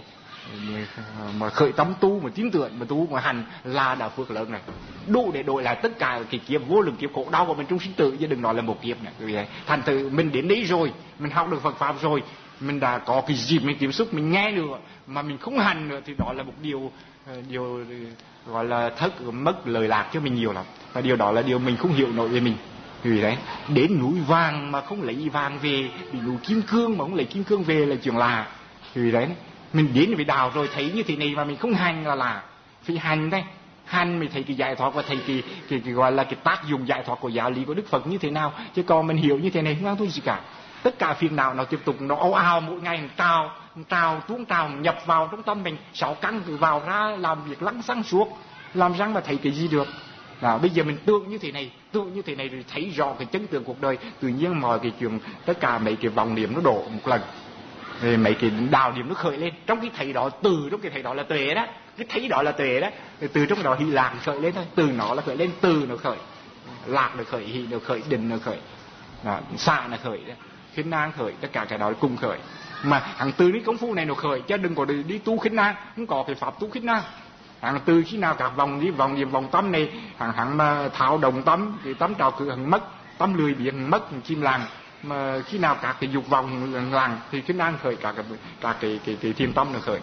mà khởi tâm tu, mà tin tưởng, mà tu, mà hành là đã phước lớn này, đủ để đổi lại tất cả cái kiếp vô lượng kiếp khổ đau của mình trong sinh tử, chứ đừng nói là một kiếp này. Vì vậy, thành thử mình đến đấy rồi, mình học được Phật pháp rồi, mình đã có cái dịp mình tiếp xúc, mình nghe nữa mà mình không hành nữa thì đó là một điều điều gọi là thất mất lời lạc cho mình nhiều lắm, và điều đó là điều mình không hiểu nổi về mình. Vì đấy, đến núi vàng mà không lấy vàng về, đi núi kim cương mà không lấy kim cương về là chuyện lạ. Vì đấy, mình đến với đạo rồi thấy như thế này mà mình không hành là lạ. Phải hành đấy, hành mình thấy cái giải thoát và thấy cái, cái, cái gọi là cái tác dụng giải thoát của giáo lý của Đức Phật như thế nào, chứ còn mình hiểu như thế này không ăn thua gì cả. Tất cả phiền não nó tiếp tục nó âu ào mỗi ngày trào trào tuôn trào nhập vào trong tâm mình, sáu căn cứ vào ra làm việc lắng sáng suốt, làm răng mà thấy cái gì được. Nào bây giờ mình tưởng như thế này, tưởng như thế này rồi thấy rõ cái chân tướng cuộc đời, tự nhiên mọi cái chuyện tất cả mấy cái vòng điểm nó đổ một lần, rồi mấy cái đào điểm nó khởi lên. Trong cái thấy đó, từ trong cái thấy đó là tuệ đó, cái thấy đó là tuệ đó, từ trong đó hỷ lạc khởi lên thôi, từ nó là khởi lên, từ nó khởi, lạc nó khởi, hỷ nó khởi, định nó khởi, đó, xạ nó khởi đó, khinh an khởi, tất cả cái đó cùng khởi. Mà hằng từ cái công phu này nó khởi, chứ đừng có đi, đi tu khinh an, không có cái pháp tu khinh an. Hằng từ khi nào các vòng đi vòng điểm vòng tâm này, hằng hằng mà tháo đồng tâm, cái tâm trào cử hằng mất, tâm lười biếng hằng mất, chim làng. Mà khi nào các cái dục vọng làng thì khinh an khởi, cả cái cả cái cái, cái thiền tâm nó khởi.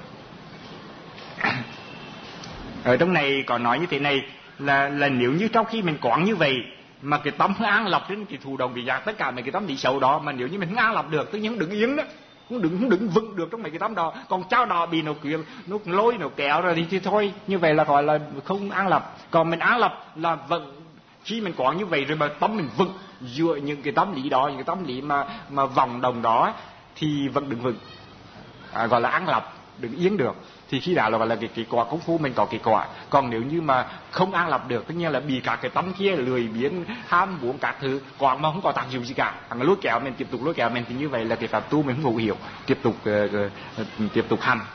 Ở trong này có nói như thế này là là nếu như trong khi mình quán như vậy mà cái tâm không an lập đến cái thù đồng vị giác, tất cả mấy cái tâm bị xấu đó, mà nếu như mình không an lập được, tự nhiên không đứng yên đó, không đứng không đứng vững được trong mấy cái tâm đó, còn trao đò bị nó quyện, nó lôi nó kéo rồi thì, thì thôi, như vậy là gọi là không an lập. Còn mình an lập là vẫn khi mình quán như vậy rồi mà tâm mình vững dựa những cái tâm lý đó, những cái tâm lý mà mà vòng đồng đó thì vẫn đứng vững, à, gọi là an lập, đứng yên được. Thì khi đó là gọi là cái, cái quả công phu mình có cái quả. Còn nếu như mà không an lập được, tất nhiên là bị các cái tâm kia lười biếng ham muốn các thứ, còn mà không có tác dụng gì cả, hằng lôi kéo mình, tiếp tục lôi kéo mình, thì như vậy là cái pháp tu mình không hiểu, tiếp tục uh, uh, tiếp tục hành.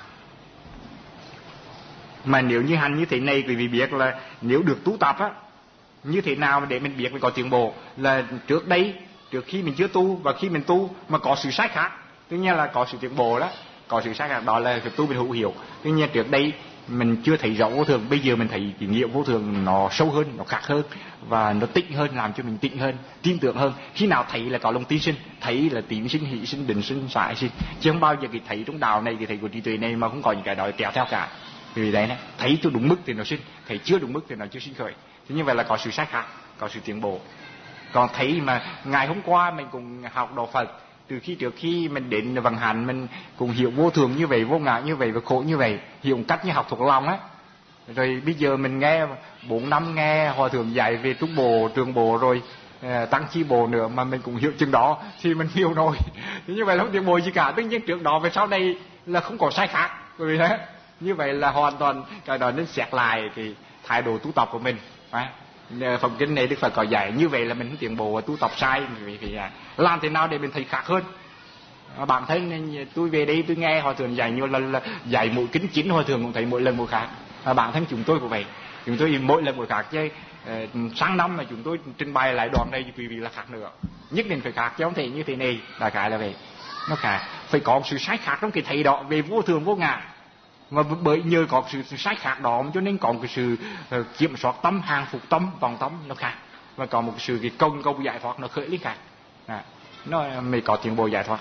Mà nếu như hành như thế này, quý vị biết là nếu được tu tập á, như thế nào để mình biết mình có tiến bộ, là trước đây, trước khi mình chưa tu và khi mình tu mà có sự sai khác, tất nhiên là có sự tiến bộ đó. Có sự sai khác đó là cái tu mình hữu hiệu. Tuy nhiên trước đây mình chưa thấy rõ vô thường, bây giờ mình thấy cái nghĩa vô thường nó sâu hơn, nó khác hơn và nó tịnh hơn, làm cho mình tịnh hơn, tin tưởng hơn. Khi nào thấy là có lòng tin sinh, thấy là tín sinh, hỷ sinh, định sinh, xả sinh, chứ không bao giờ cái thấy trong đạo này, cái thấy của trí tuệ này mà không có những cái đó kéo theo cả. Vì đấy này, thấy cho đúng mức thì nó sinh, thấy chưa đúng mức thì nó chưa sinh khởi. Thế như vậy là có sự sai khác, có sự tiến bộ. Còn thấy mà ngày hôm qua mình cũng học đạo Phật, từ khi trước khi mình đến vận hành mình cũng hiểu vô thường như vậy, vô ngã như vậy và khổ như vậy, hiểu một cách như học thuộc lòng á. Rồi bây giờ mình nghe bốn năm nghe hòa thượng dạy về trung bộ, trường bộ rồi uh, tăng chi bộ nữa mà mình cũng hiểu chừng đó thì mình hiểu rồi. Thì như vậy là không tiến bộ gì cả. Tất nhiên trước đó về sau đây là không có sai khác. Bởi vì thế như vậy là hoàn toàn cái đó nên xét lại cái thái độ tu tập của mình. Phải? Phẩm kinh này Đức Phật có dạy như vậy là mình không tiến bộ và tu tập sai, vì thì làm thế nào để mình thấy khác hơn. Bản thân tôi về đây tôi nghe hòa thượng dạy nhiều lần là dạy mỗi kính chín, hòa thượng cũng thấy mỗi lần một khác. Bản thân chúng tôi cũng vậy, chúng tôi mỗi lần một khác chứ. Uh, sáng năm mà chúng tôi trình bày lại đoạn này quý vị là khác nữa, nhất định phải khác chứ không thể như thế này. Đại khái là vậy, nó khác, phải có sự sai khác trong cái thấy đó về vô thường vô ngã. Mà bởi nhờ có sự, sự sai khác đó cho nên có một cái sự uh, kiểm soát tâm, hàng phục tâm, vòng tâm nó khác, và có một sự cái công công giải thoát nó khởi lý khác. À, nó mới có tiến bộ giải thoát.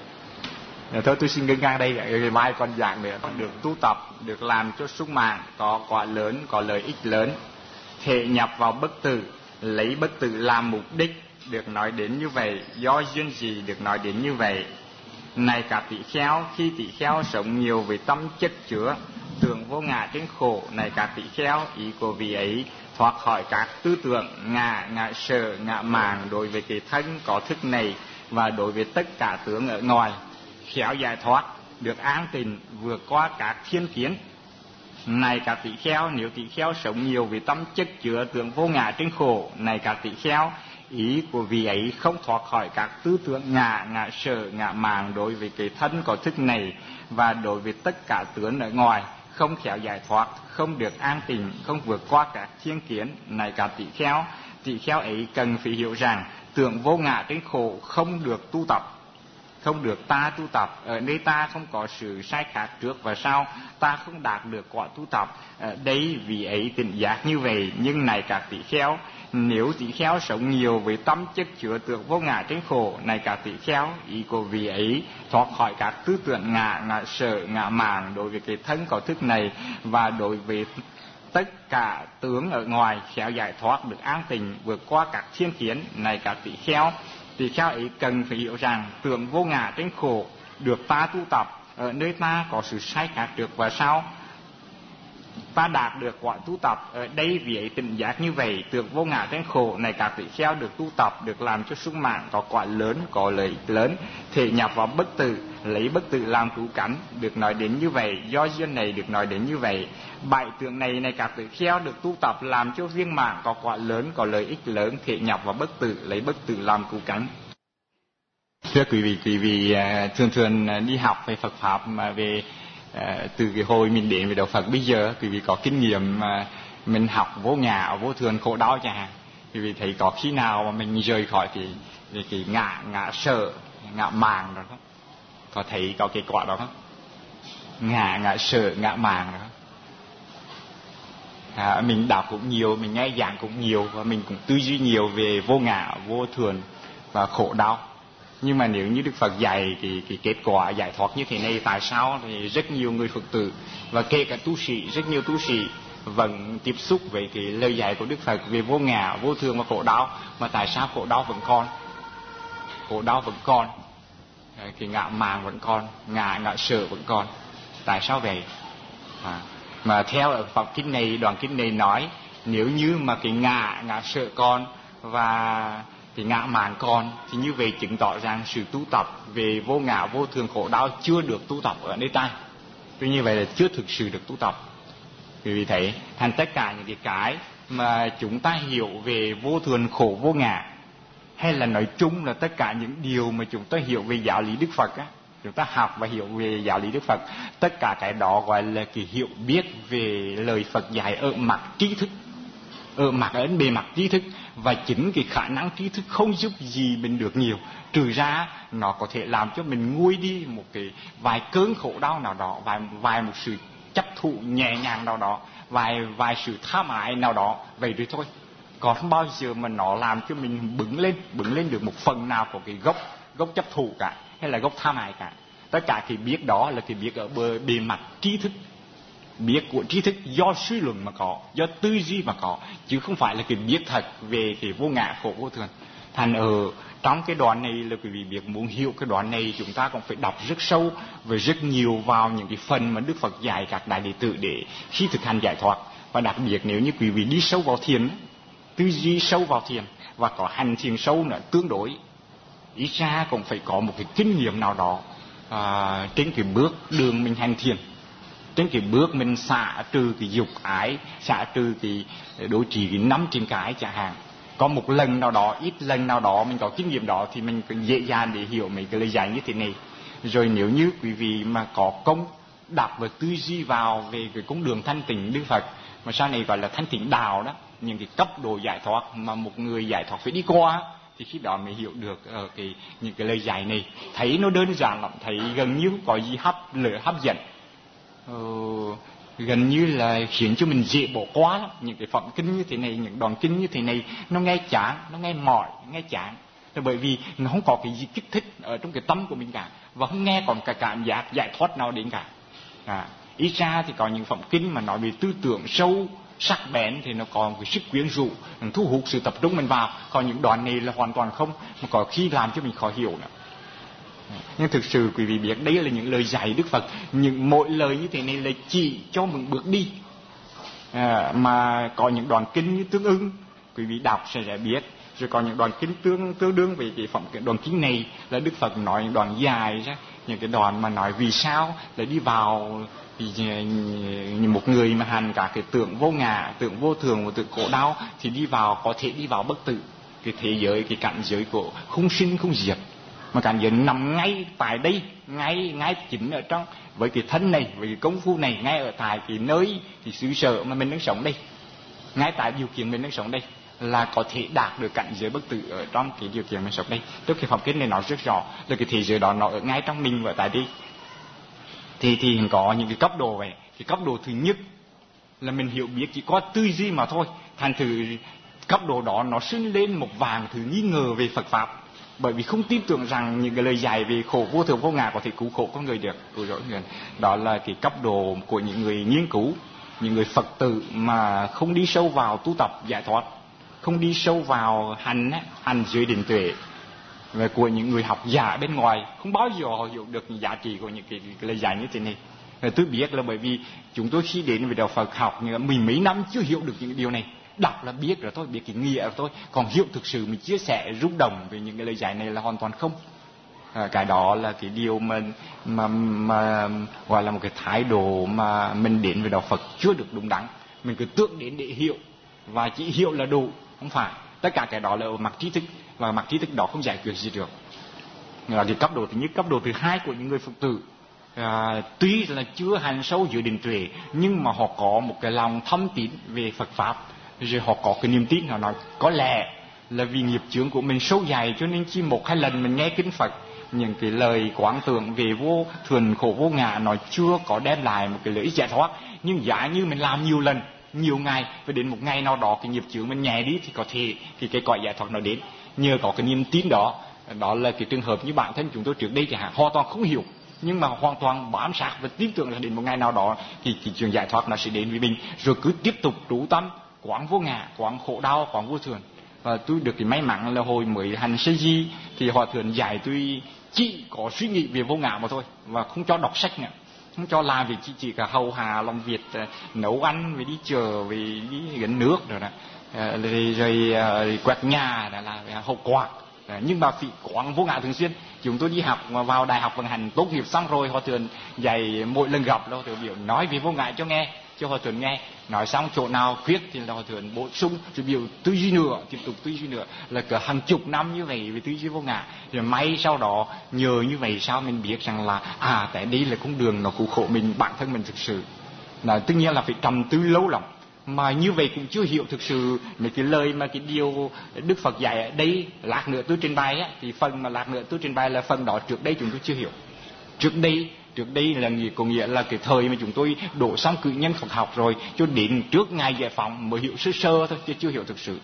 Rồi thôi tôi xin ngưng ngang đây, ngày mai còn giảng nữa. Được tu tập, được làm cho sung mãn, có quả lớn, có lợi ích lớn, thể nhập vào bất tử, lấy bất tử làm mục đích, được nói đến như vậy. Do duyên gì được nói đến như vậy? Này cả tỷ kheo, khi tỷ kheo sống nhiều với tâm chất chứa tưởng vô ngã trên khổ, này cả tỷ kheo, ý của vị ấy thoát khỏi các tư tưởng ngã, ngã sợ, ngã màng đối với cái thân có thức này, và đối với tất cả tướng ở ngoài, khéo giải thoát, được an tịnh, vượt qua các thiên kiến. Này các tỷ kheo, nếu tỷ kheo sống nhiều với tâm chất chứa tưởng vô ngã trên khổ, này các tỷ kheo, ý của vị ấy không thoát khỏi các tư tưởng ngã, ngã sở, ngã màng đối với cái thân có thức này, và đối với tất cả tướng ở ngoài, không khéo giải thoát, không được an tịnh, không vượt qua các thiên kiến. Này các tỷ kheo, tỷ kheo ấy cần phải hiểu rằng tưởng vô ngã trên khổ không được tu tập, không được ta tu tập. Ở nơi ta không có sự sai khác trước và sau, ta không đạt được quả tu tập. Ở đây vì ấy tỉnh giác như vậy. Nhưng này các tỷ kheo, nếu tỷ kheo sống nhiều với tâm chất chứa tưởng vô ngã trên khổ, này các tỷ kheo, ý của vị ấy thoát khỏi các tư tưởng ngã, ngã sở, ngã màng đối với cái thân có thức này, và đối với tất cả tướng ở ngoài, khéo giải thoát, được an tịnh, vượt qua các thiên kiến. Này các tỷ kheo, tỷ kheo ấy cần phải hiểu rằng tưởng vô ngã trên khổ được ta tu tập. Ở nơi ta có sự sai khác trước và sau, ta đạt được quả tu tập. Ở đây vì ấy tỉnh giác như vậy. Tưởng vô ngã trên khổ, này các tỷ kheo, được tu tập, được làm cho sung mãn, có quả lớn, có lợi ích lớn, thể nhập vào bất tử, lấy bất tử làm cứu cánh. Được nói đến như vậy, do duyên này được nói đến như vậy. Bảy tưởng này, này các tỷ kheo, được tu tập làm cho viên mãn, có quả lớn, có lợi ích lớn, thể nhập vào bất tử, lấy bất tử làm cứu cánh. Thưa quý vị, quý vị thường thường đi học về Phật pháp mà về từ cái hồi mình đến với đạo Phật bây giờ, quý vị có kinh nghiệm mà mình học vô ngã, vô thường, khổ đau chẳng hạn, quý vị thấy có khi nào mà mình rời khỏi cái cái, cái ngã, ngã sợ, ngã màng đó không? Có thấy có cái quả đó không? Ngã, ngã sợ, ngã màng đó. À, mình đọc cũng nhiều, mình nghe giảng cũng nhiều, và mình cũng tư duy nhiều về vô ngã, vô thường và khổ đau. Nhưng mà nếu như Đức Phật dạy cái, cái kết quả giải thoát như thế này, tại sao thì rất nhiều người Phật tử và kể cả tu sĩ, rất nhiều tu sĩ vẫn tiếp xúc với cái lời dạy của Đức Phật về vô ngã, vô thường và khổ đau, mà tại sao khổ đau vẫn còn, khổ đau vẫn còn, cái ngã màng vẫn còn, ngã ngã sợ vẫn còn, tại sao vậy? À, mà theo ở Phật kinh này, đoạn kinh này nói, nếu như mà cái ngã ngã sợ còn và cái ngã mạn còn, thì như vậy chứng tỏ rằng sự tu tập về vô ngã, vô thường, khổ đau chưa được tu tập ở nơi ta. Tuy như vậy là chưa thực sự được tu tập. Vì thế, thành tất cả những cái cái mà chúng ta hiểu về vô thường, khổ, vô ngã, hay là nói chung là tất cả những điều mà chúng ta hiểu về giáo lý Đức Phật á, chúng ta học và hiểu về giáo lý Đức Phật, tất cả cái đó gọi là cái hiểu biết về lời Phật dạy ở mặt trí thức, ở mặt ở bề mặt trí thức. Và chính cái khả năng trí thức không giúp gì mình được nhiều, trừ ra nó có thể làm cho mình nguôi đi một cái vài cơn khổ đau nào đó, vài vài một sự chấp thụ nhẹ nhàng nào đó, vài vài sự tham ái nào đó, vậy rồi thôi. Còn không bao giờ mà nó làm cho mình bừng lên bừng lên được một phần nào của cái gốc gốc chấp thụ cả, hay là gốc tham ái cả. Tất cả cái biết đó là cái biết ở bề, bề mặt trí thức, biết của trí thức do suy luận mà có, do tư duy mà có, chứ không phải là cái biết thật về cái vô ngã, khổ, vô thường. Thành ở trong cái đoạn này là quý vị biết, muốn hiểu cái đoạn này chúng ta cũng phải đọc rất sâu và rất nhiều vào những cái phần mà Đức Phật dạy các đại đệ tử để khi thực hành giải thoát. Và đặc biệt nếu như quý vị đi sâu vào thiền, tư duy sâu vào thiền và có hành thiền sâu nữa tương đối, ít ra cũng phải có một cái kinh nghiệm nào đó à, trên cái bước đường mình hành thiền, trên cái bước mình xả trừ cái dục ái, xả trừ cái đối trị cái năm trên cái chẳng hạn. Có một lần nào đó, ít lần nào đó mình có kinh nghiệm đó thì mình dễ dàng để hiểu mấy cái lời dạy như thế này. Rồi nếu như quý vị mà có công đọc và tư duy vào về cái con đường thanh tịnh Đức Phật, mà sau này gọi là thanh tịnh đạo đó, những cái cấp độ giải thoát mà một người giải thoát phải đi qua, thì khi đó mới hiểu được uh, cái những cái lời dạy này. Thấy nó đơn giản lắm, thấy gần như không có gì hấp lợi hấp dẫn, uh, gần như là khiến cho mình dễ bỏ qua lắm. Những cái phẩm kinh như thế này, những đoạn kinh như thế này, nó nghe chán, nó nghe mỏi, nghe chán. Là bởi vì nó không có cái gì kích thích ở trong cái tâm của mình cả, và không nghe còn cả cảm giác giải thoát nào đến cả. À, ít ra thì có những phẩm kinh mà nói về tư tưởng sâu sắc bén thì nó còn cái sức quyến rũ, thu hút sự tập trung mình vào. Còn những đoạn này là hoàn toàn không, mà có khi làm cho mình khó hiểu nữa. Nhưng thực sự quý vị biết đấy là những lời dạy Đức Phật, những mỗi lời như thế này là chỉ cho mình bước đi. À, mà có những đoạn kinh như tương ưng, quý vị đọc sẽ sẽ biết Rồi còn những đoạn kinh tương tương đương về cái phẩm cái đoạn kinh này là Đức Phật nói những đoạn dài ra, những cái đoạn mà nói vì sao là đi vào thì một người mà hành cả cái tưởng vô ngã, tưởng vô thường và tưởng khổ đau thì đi vào có thể đi vào bất tử, cái thế giới, cái cảnh giới của không sinh không diệt, mà cảnh giới nằm ngay tại đây, ngay ngay chính ở trong với cái thân này, với cái công phu này, ngay ở tại cái nơi thì xứ sở mà mình đang sống đây, ngay tại điều kiện mình đang sống đây là có thể đạt được cảnh giới bất tử ở trong cái điều kiện mình sống đây. Trước khi phẩm kinh này nói rất rõ là cái thế giới đó nó ở ngay trong mình và tại đây. Thì thì có những cái cấp độ vậy. Cái cấp độ thứ nhất là mình hiểu biết chỉ có tư duy mà thôi. Thành thử cấp độ đó nó sinh lên một vàng thứ nghi ngờ về Phật pháp, bởi vì không tin tưởng rằng những cái lời dạy về khổ vô thường vô ngã có thể cứu khổ con người được. Đó là cái cấp độ của những người nghiên cứu, những người Phật tử mà không đi sâu vào tu tập giải thoát, không đi sâu vào hành hành dưới định tuệ, và của những người học giả bên ngoài không bao giờ họ hiểu được giá trị của những cái, cái lời dạy như thế này. Và tôi biết là bởi vì chúng tôi khi đến với đạo Phật học như mười mấy năm chưa hiểu được những điều này, đọc là biết rồi thôi, biết cái nghĩa rồi thôi, còn hiểu thực sự mình chia sẻ rung động về những cái lời dạy này là hoàn toàn không. À, cái đó là cái điều mà, mà mà gọi là một cái thái độ mà mình đến với đạo Phật chưa được đúng đắn. Mình cứ tưởng đến để hiểu và chỉ hiểu là đủ, không phải. Tất cả cái đó là ở mặt trí thức, và mặt trí thức đó không giải quyết gì được. Là cái cấp độ thứ nhất. Cấp độ thứ hai của những người Phật tử, à, tuy là chưa hành sâu giữa định tuệ, nhưng mà họ có một cái lòng thâm tín về Phật pháp, rồi họ có cái niềm tin. Họ nói có lẽ là vì nghiệp chướng của mình sâu dày, cho nên chỉ một hai lần mình nghe kinh Phật, những cái lời quán tưởng về vô thường khổ vô ngã nó chưa có đem lại một cái lợi ích giải thoát. Nhưng giả như mình làm nhiều lần, nhiều ngày, và đến một ngày nào đó cái nghiệp chướng mình nhẹ đi thì có thể thì cái cõi giải thoát nó đến. Nhờ có cái niềm tin đó. Đó là cái trường hợp như bản thân chúng tôi trước đây chẳng hạn, hoàn toàn không hiểu, nhưng mà hoàn toàn bám sát và tin tưởng là đến một ngày nào đó thì cái chuyện giải thoát nó sẽ đến với mình. Rồi cứ tiếp tục trú tâm quán vô ngã, quán khổ đau, quán vô thường. Và tôi được cái may mắn là hồi mới hành sơ di thì Hòa Thượng dạy tôi chỉ có suy nghĩ về vô ngã mà thôi, và không cho đọc sách nữa, không cho làm việc, chỉ chỉ cả hầu hà làm việc, nấu ăn, với đi chợ, với đi gánh nước rồi đó, rồi, rồi, rồi quét nhà là, là hậu quả. Nhưng mà phải quán vô ngã thường xuyên. Chúng tôi đi học mà vào đại học vận hành tốt nghiệp xong rồi, Hòa Thượng dạy mỗi lần gặp là Hòa Thượng biểu nói về vô ngã cho nghe, cho Hòa Thượng nghe. Nói xong chỗ nào khuyết thì là Hòa Thượng bổ sung, rồi biểu tư duy nữa, tiếp tục tư duy nữa, là cả hàng chục năm như vậy về tư duy vô ngã. Rồi may sau đó nhờ như vậy sao mình biết rằng là à tại đây là con đường nó cứu khổ mình, bản thân mình thực sự là tất nhiên là phải trầm tư lâu lắm. Mà như vậy cũng chưa hiểu thực sự mấy cái lời mà cái điều Đức Phật dạy ở đây. Lát nữa tôi trình bày á, thì phần mà lát nữa tôi trình bày là phần đó trước đây chúng tôi chưa hiểu. Trước đây trước đây là nghĩa có nghĩa là cái thời mà chúng tôi đổ xong cử nhân Phật học rồi, cho đến trước ngày giải phóng mới hiểu sơ sơ thôi, chứ chưa hiểu thực sự.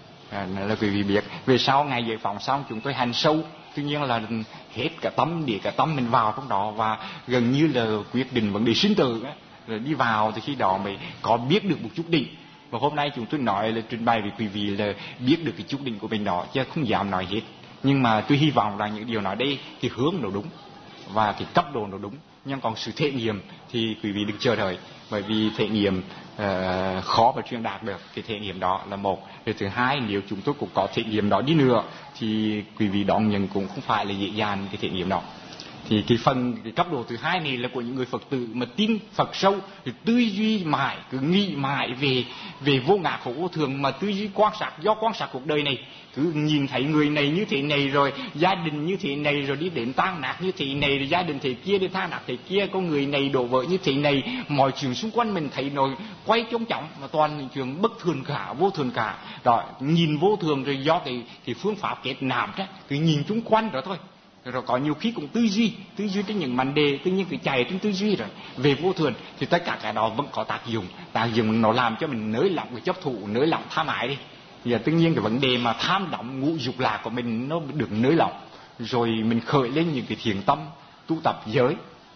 À, là quý vị biết về sau ngày giải phóng xong chúng tôi hành sâu, tuy nhiên là hết cả tâm để cả tâm mình vào trong đó, và gần như là quyết định vấn đề sinh tử á. Rồi đi vào thì khi đó mới có biết được một chút định. Và hôm nay chúng tôi nói là trình bày với quý vị là biết được cái chút định của mình đó, chứ không dám nói hết. Nhưng mà tôi hy vọng là những điều nói đây cái hướng nó đúng và cái cấp độ nó đúng. Nhưng còn sự thể nghiệm thì quý vị đừng chờ đợi, bởi vì thể nghiệm uh, khó mà truyền đạt được cái thể nghiệm đó là một. Rồi thứ hai, nếu chúng tôi cũng có thể nghiệm đó đi nữa thì quý vị đón nhận cũng không phải là dễ dàng cái thể nghiệm đó. Thì cái phần cái cấp độ thứ hai này là của những người Phật tử mà tin Phật sâu, thì tư duy mãi, cứ nghĩ mãi về về vô ngã khổ vô thường, mà tư duy quan sát, do quan sát cuộc đời này, cứ nhìn thấy người này như thế này, rồi gia đình như thế này, rồi đi đến tan nát như thế này, rồi gia đình thế kia đi tan nát thế kia, có người này đổ vỡ như thế này, mọi chuyện xung quanh mình thấy nó quay trống chóng, mà toàn những chuyện bất thường cả, vô thường cả. Rồi nhìn vô thường rồi do cái cái phương pháp kết nạp đó, cứ nhìn chung quanh rồi thôi. Rồi có nhiều khi cũng tư duy, tư duy trên những vấn đề, tự nhiên cứ chạy trên tư duy rồi về vô thường, thì tất cả cái đó vẫn có tác dụng, tác dụng nó làm cho mình nới lỏng cái chấp thụ, nới lỏng tham ái đi. Thì tự nhiên cái vấn đề mà tham động ngũ dục lạc của mình nó được nới lỏng, rồi mình khởi lên những cái thiền tâm, tu tập giới,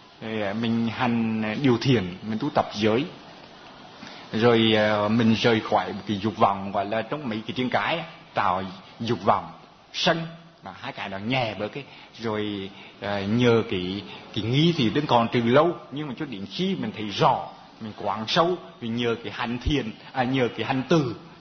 mình hành điều thiền, mình tu tập giới, rồi mình rời khỏi cái dục vọng, gọi là trong mấy cái tiếng cái tạo dục vọng, sân. Mà hai cái đó nhẹ bớt cái, rồi uh, nhờ cái cái nghi thì đến còn từ lâu, nhưng mà cho đến khi mình thấy rõ, mình quán sâu, vì nhờ cái hành thiền, à, nhờ cái hành từ,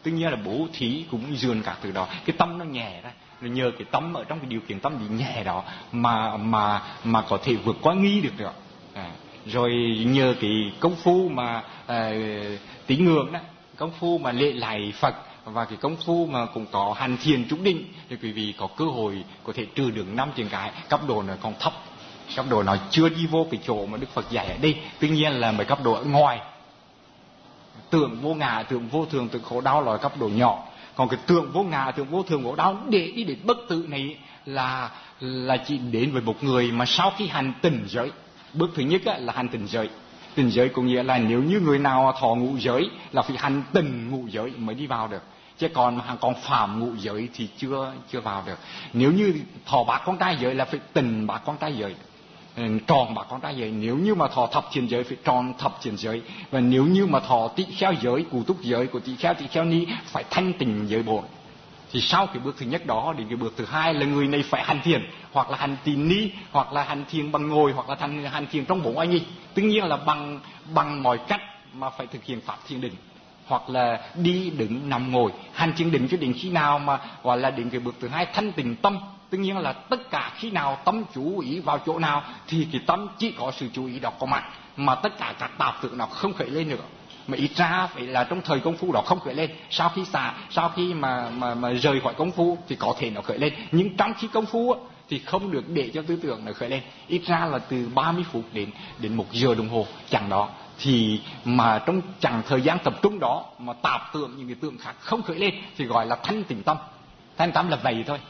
Tất nhiên là bố thí cũng dườn các thứ đó, cái tâm nó nhẹ ra, rồi nhờ cái tâm ở trong cái điều kiện tâm bị nhẹ đó mà mà mà có thể vượt qua nghi được rồi. À, rồi nhờ cái công phu mà à, tín ngưỡng đó, công phu mà lễ lại Phật và cái công phu mà cũng có hành thiền trú định, thì quý vị có cơ hội có thể trừ được năm chuyện cái cấp độ nó còn thấp, cấp độ nó chưa đi vô cái chỗ mà Đức Phật dạy ở đây. Tuy nhiên là mấy cấp độ ở ngoài, tưởng vô ngã, tưởng vô thường, tưởng khổ đau là cấp độ nhỏ. Còn cái tưởng vô ngã, tưởng vô thường, khổ đau để đi đến bất tử này là là chỉ đến với một người mà sau khi hành tỉnh giới. Bước thứ nhất là hành tỉnh giới. Tỉnh giới có nghĩa là nếu như người nào thọ ngũ giới là phải hành tỉnh ngũ giới mới đi vào được, chứ còn mà còn phạm ngũ giới thì chưa chưa vào được. Nếu như thọ bát quan trai giới là phải tỉnh bát quan trai giới, tròn bát quan trai giới. Nếu như mà thọ thập thiền giới phải tròn thập thiền giới, và nếu như mà thọ tỳ kheo giới, cụ túc giới của tỳ kheo tỳ kheo ni phải thanh tịnh giới bổn. Thì sau cái bước thứ nhất đó đến cái bước thứ hai là người này phải hành thiền, hoặc là hành tỳ ni, hoặc là hành thiền bằng ngồi, hoặc là hành hành thiền trong bốn oai nghi. Tất nhiên là bằng bằng mọi cách mà phải thực hiện pháp thiền định, hoặc là đi đứng nằm ngồi hành thiền định cho đến khi nào mà gọi là đến cái bước thứ hai thanh tịnh tâm. Tất nhiên là tất cả khi nào tâm chú ý vào chỗ nào thì cái tâm chỉ có sự chú ý đó có mặt, mà tất cả các tạp tưởng nào không khởi lên nữa. Mà ít ra phải là trong thời công phu đó không khởi lên. Sau khi xả, sau khi mà mà mà rời khỏi công phu thì có thể nó khởi lên, nhưng trong khi công phu thì không được để cho tư tưởng nó khởi lên. Ít ra là từ ba mươi phút đến đến một giờ đồng hồ chẳng đó, thì mà trong chẳng thời gian tập trung đó mà tạp tưởng những cái tưởng khác không khởi lên thì gọi là thanh tịnh tâm. Thanh tâm là vậy thôi.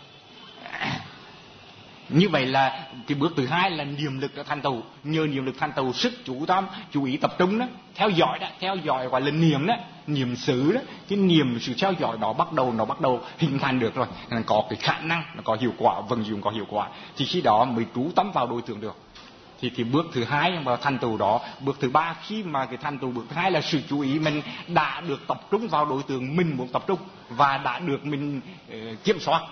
Như vậy là cái bước thứ hai là niệm lực đã thành tựu. Nhờ niệm lực thành tựu, sức chú tâm, chú ý tập trung đó, theo dõi đó, theo dõi gọi là niệm đó, niệm xứ đó. Cái niệm sự theo dõi đó bắt đầu nó bắt đầu hình thành được rồi, nó có cái khả năng, nó có hiệu quả, vận dụng có hiệu quả, thì khi đó mới chú tâm vào đối tượng được. Thì cái bước thứ hai mà thành tựu đó, bước thứ ba khi mà cái thành tựu bước thứ hai là sự chú ý mình đã được tập trung vào đối tượng mình muốn tập trung và đã được mình uh, kiểm soát.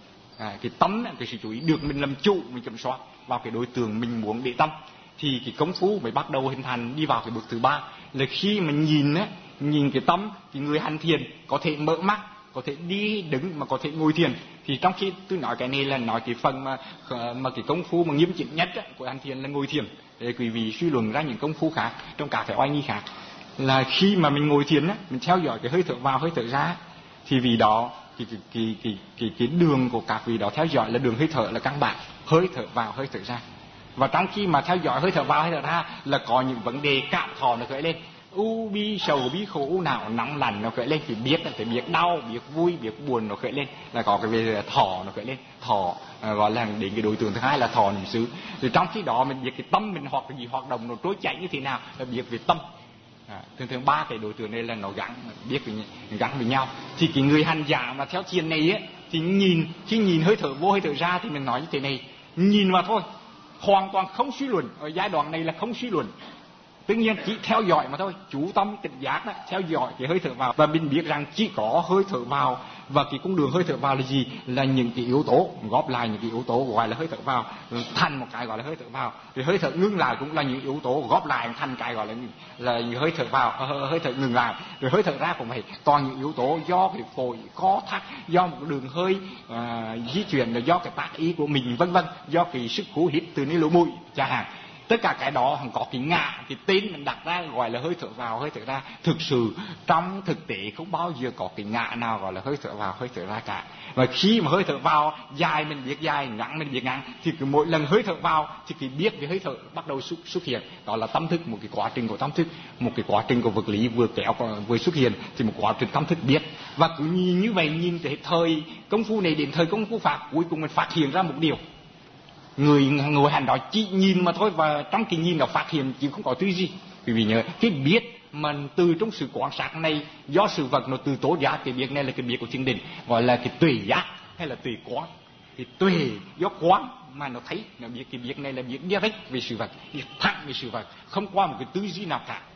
À, cái tâm, cái sự chú ý được mình làm chủ, mình kiểm soát vào cái đối tượng mình muốn để tâm, thì cái công phu mới bắt đầu hình thành. Đi vào cái bước thứ ba là khi mình nhìn á, nhìn cái tâm, thì người hành thiền có thể mở mắt, có thể đi đứng, mà có thể ngồi thiền. Thì trong khi tôi nói cái này là nói cái phần mà mà cái công phu mà nghiêm chỉnh nhất á, của hành thiền là ngồi thiền. Để quý vị suy luận ra những công phu khác trong cả cái oai nghi khác, là khi mà mình ngồi thiền á, mình theo dõi cái hơi thở vào hơi thở ra, thì vì đó cái cái cái cái cái, cái đường của các vị đó theo dõi là đường hơi thở là căn bản, hơi thở vào hơi thở ra. Và trong khi mà theo dõi hơi thở vào hơi thở ra là có những vấn đề cảm thọ nó khởi lên, u bi sầu bi khổ, u não nóng lạnh nó khởi lên, thì biết phải biết đau, biết vui, biết buồn nó khởi lên, là có cái về thọ nó khởi lên. Thọ à, gọi là đến cái đối tượng thứ hai là thọ niệm xứ. Thì trong khi đó mình biết cái tâm mình hoặc cái gì hoạt động nó trôi chảy như thế nào là biết về tâm. À, thường thường ba cái đối tượng này là nó gắn biết với, gắn với nhau. Thì cái người hành giả mà theo thiền này á, thì nhìn khi nhìn hơi thở vô hơi thở ra thì mình nói như thế này, nhìn mà thôi, hoàn toàn không suy luận. Ở giai đoạn này là không suy luận, tất nhiên chỉ theo dõi mà thôi, chú tâm tỉnh giác đó, theo dõi cái hơi thở vào. Và mình biết rằng chỉ có hơi thở vào, và cái con đường hơi thở vào là gì, là những cái yếu tố góp lại, những cái yếu tố gọi là hơi thở vào thành một cái gọi là hơi thở vào. Thì hơi thở ngưng lại cũng là những yếu tố góp lại thành cái gọi là là những hơi thở vào, hơi thở ngừng lại. Rồi hơi thở ra cũng vậy, toàn những yếu tố do cái phổi có thắt, do một đường hơi à, di chuyển, là do cái tác ý của mình, vân vân, do cái sức hút hít từ nơi lỗ mũi chẳng hạn. Tất cả cái đó có cái ngã, cái tên mình đặt ra gọi là hơi thở vào hơi thở ra. Thực sự trong thực tế không bao giờ có cái ngã nào gọi là hơi thở vào hơi thở ra cả. Và khi mà hơi thở vào dài mình biết dài, ngắn mình biết ngắn, thì cứ mỗi lần hơi thở vào thì cái biết cái hơi thở bắt đầu xuất, xuất hiện. Đó là tâm thức, một cái quá trình của tâm thức, một cái quá trình của vật lý vừa kéo vừa xuất hiện, thì một quá trình tâm thức biết. Và cứ nhìn như vậy, nhìn tới thời công phu này đến thời công phu pháp, cuối cùng mình phát hiện ra một điều. Người người hành đó chỉ nhìn mà thôi, và trong cái nhìn nó phát hiện chứ không có tư duy. Quý vị nhớ, cái biết mà từ trong sự quan sát này, do sự vật nó từ tố giác, cái biết này là cái biết của thiền định, gọi là cái tuệ giác hay là tuệ quán. Cái tuệ do quán mà nó thấy, nó biết cái biết này là biết direct về sự vật, biết thẳng về sự vật, không qua một cái tư duy nào cả,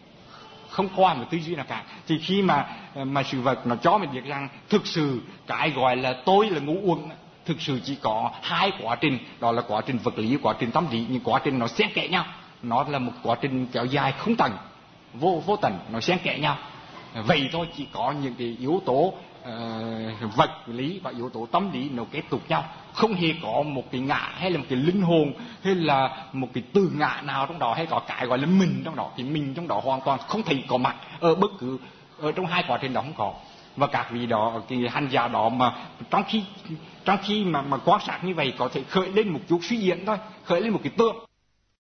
không qua một tư duy nào cả. Thì khi mà mà sự vật nó cho mình biết rằng thực sự cái gọi là tôi là ngũ uẩn, thực sự chỉ có hai quá trình, đó là quá trình vật lý, quá trình tâm lý, nhưng quá trình nó xen kẽ nhau, nó là một quá trình kéo dài không tận, vô vô tận, nó xen kẽ nhau. Vậy thôi, chỉ có những cái yếu tố uh, vật lý và yếu tố tâm lý nó kết tục nhau, không hề có một cái ngã hay là một cái linh hồn hay là một cái từ ngã nào trong đó, hay có cái gọi là mình trong đó. Cái mình trong đó hoàn toàn không thể có mặt ở bất cứ ở trong hai quá trình đó, không có. Và các vị đó, cái hành giả đó mà trong khi trong khi mà mà quan sát như vậy có thể khởi lên một chút suy diễn thôi, khởi lên một cái tượng.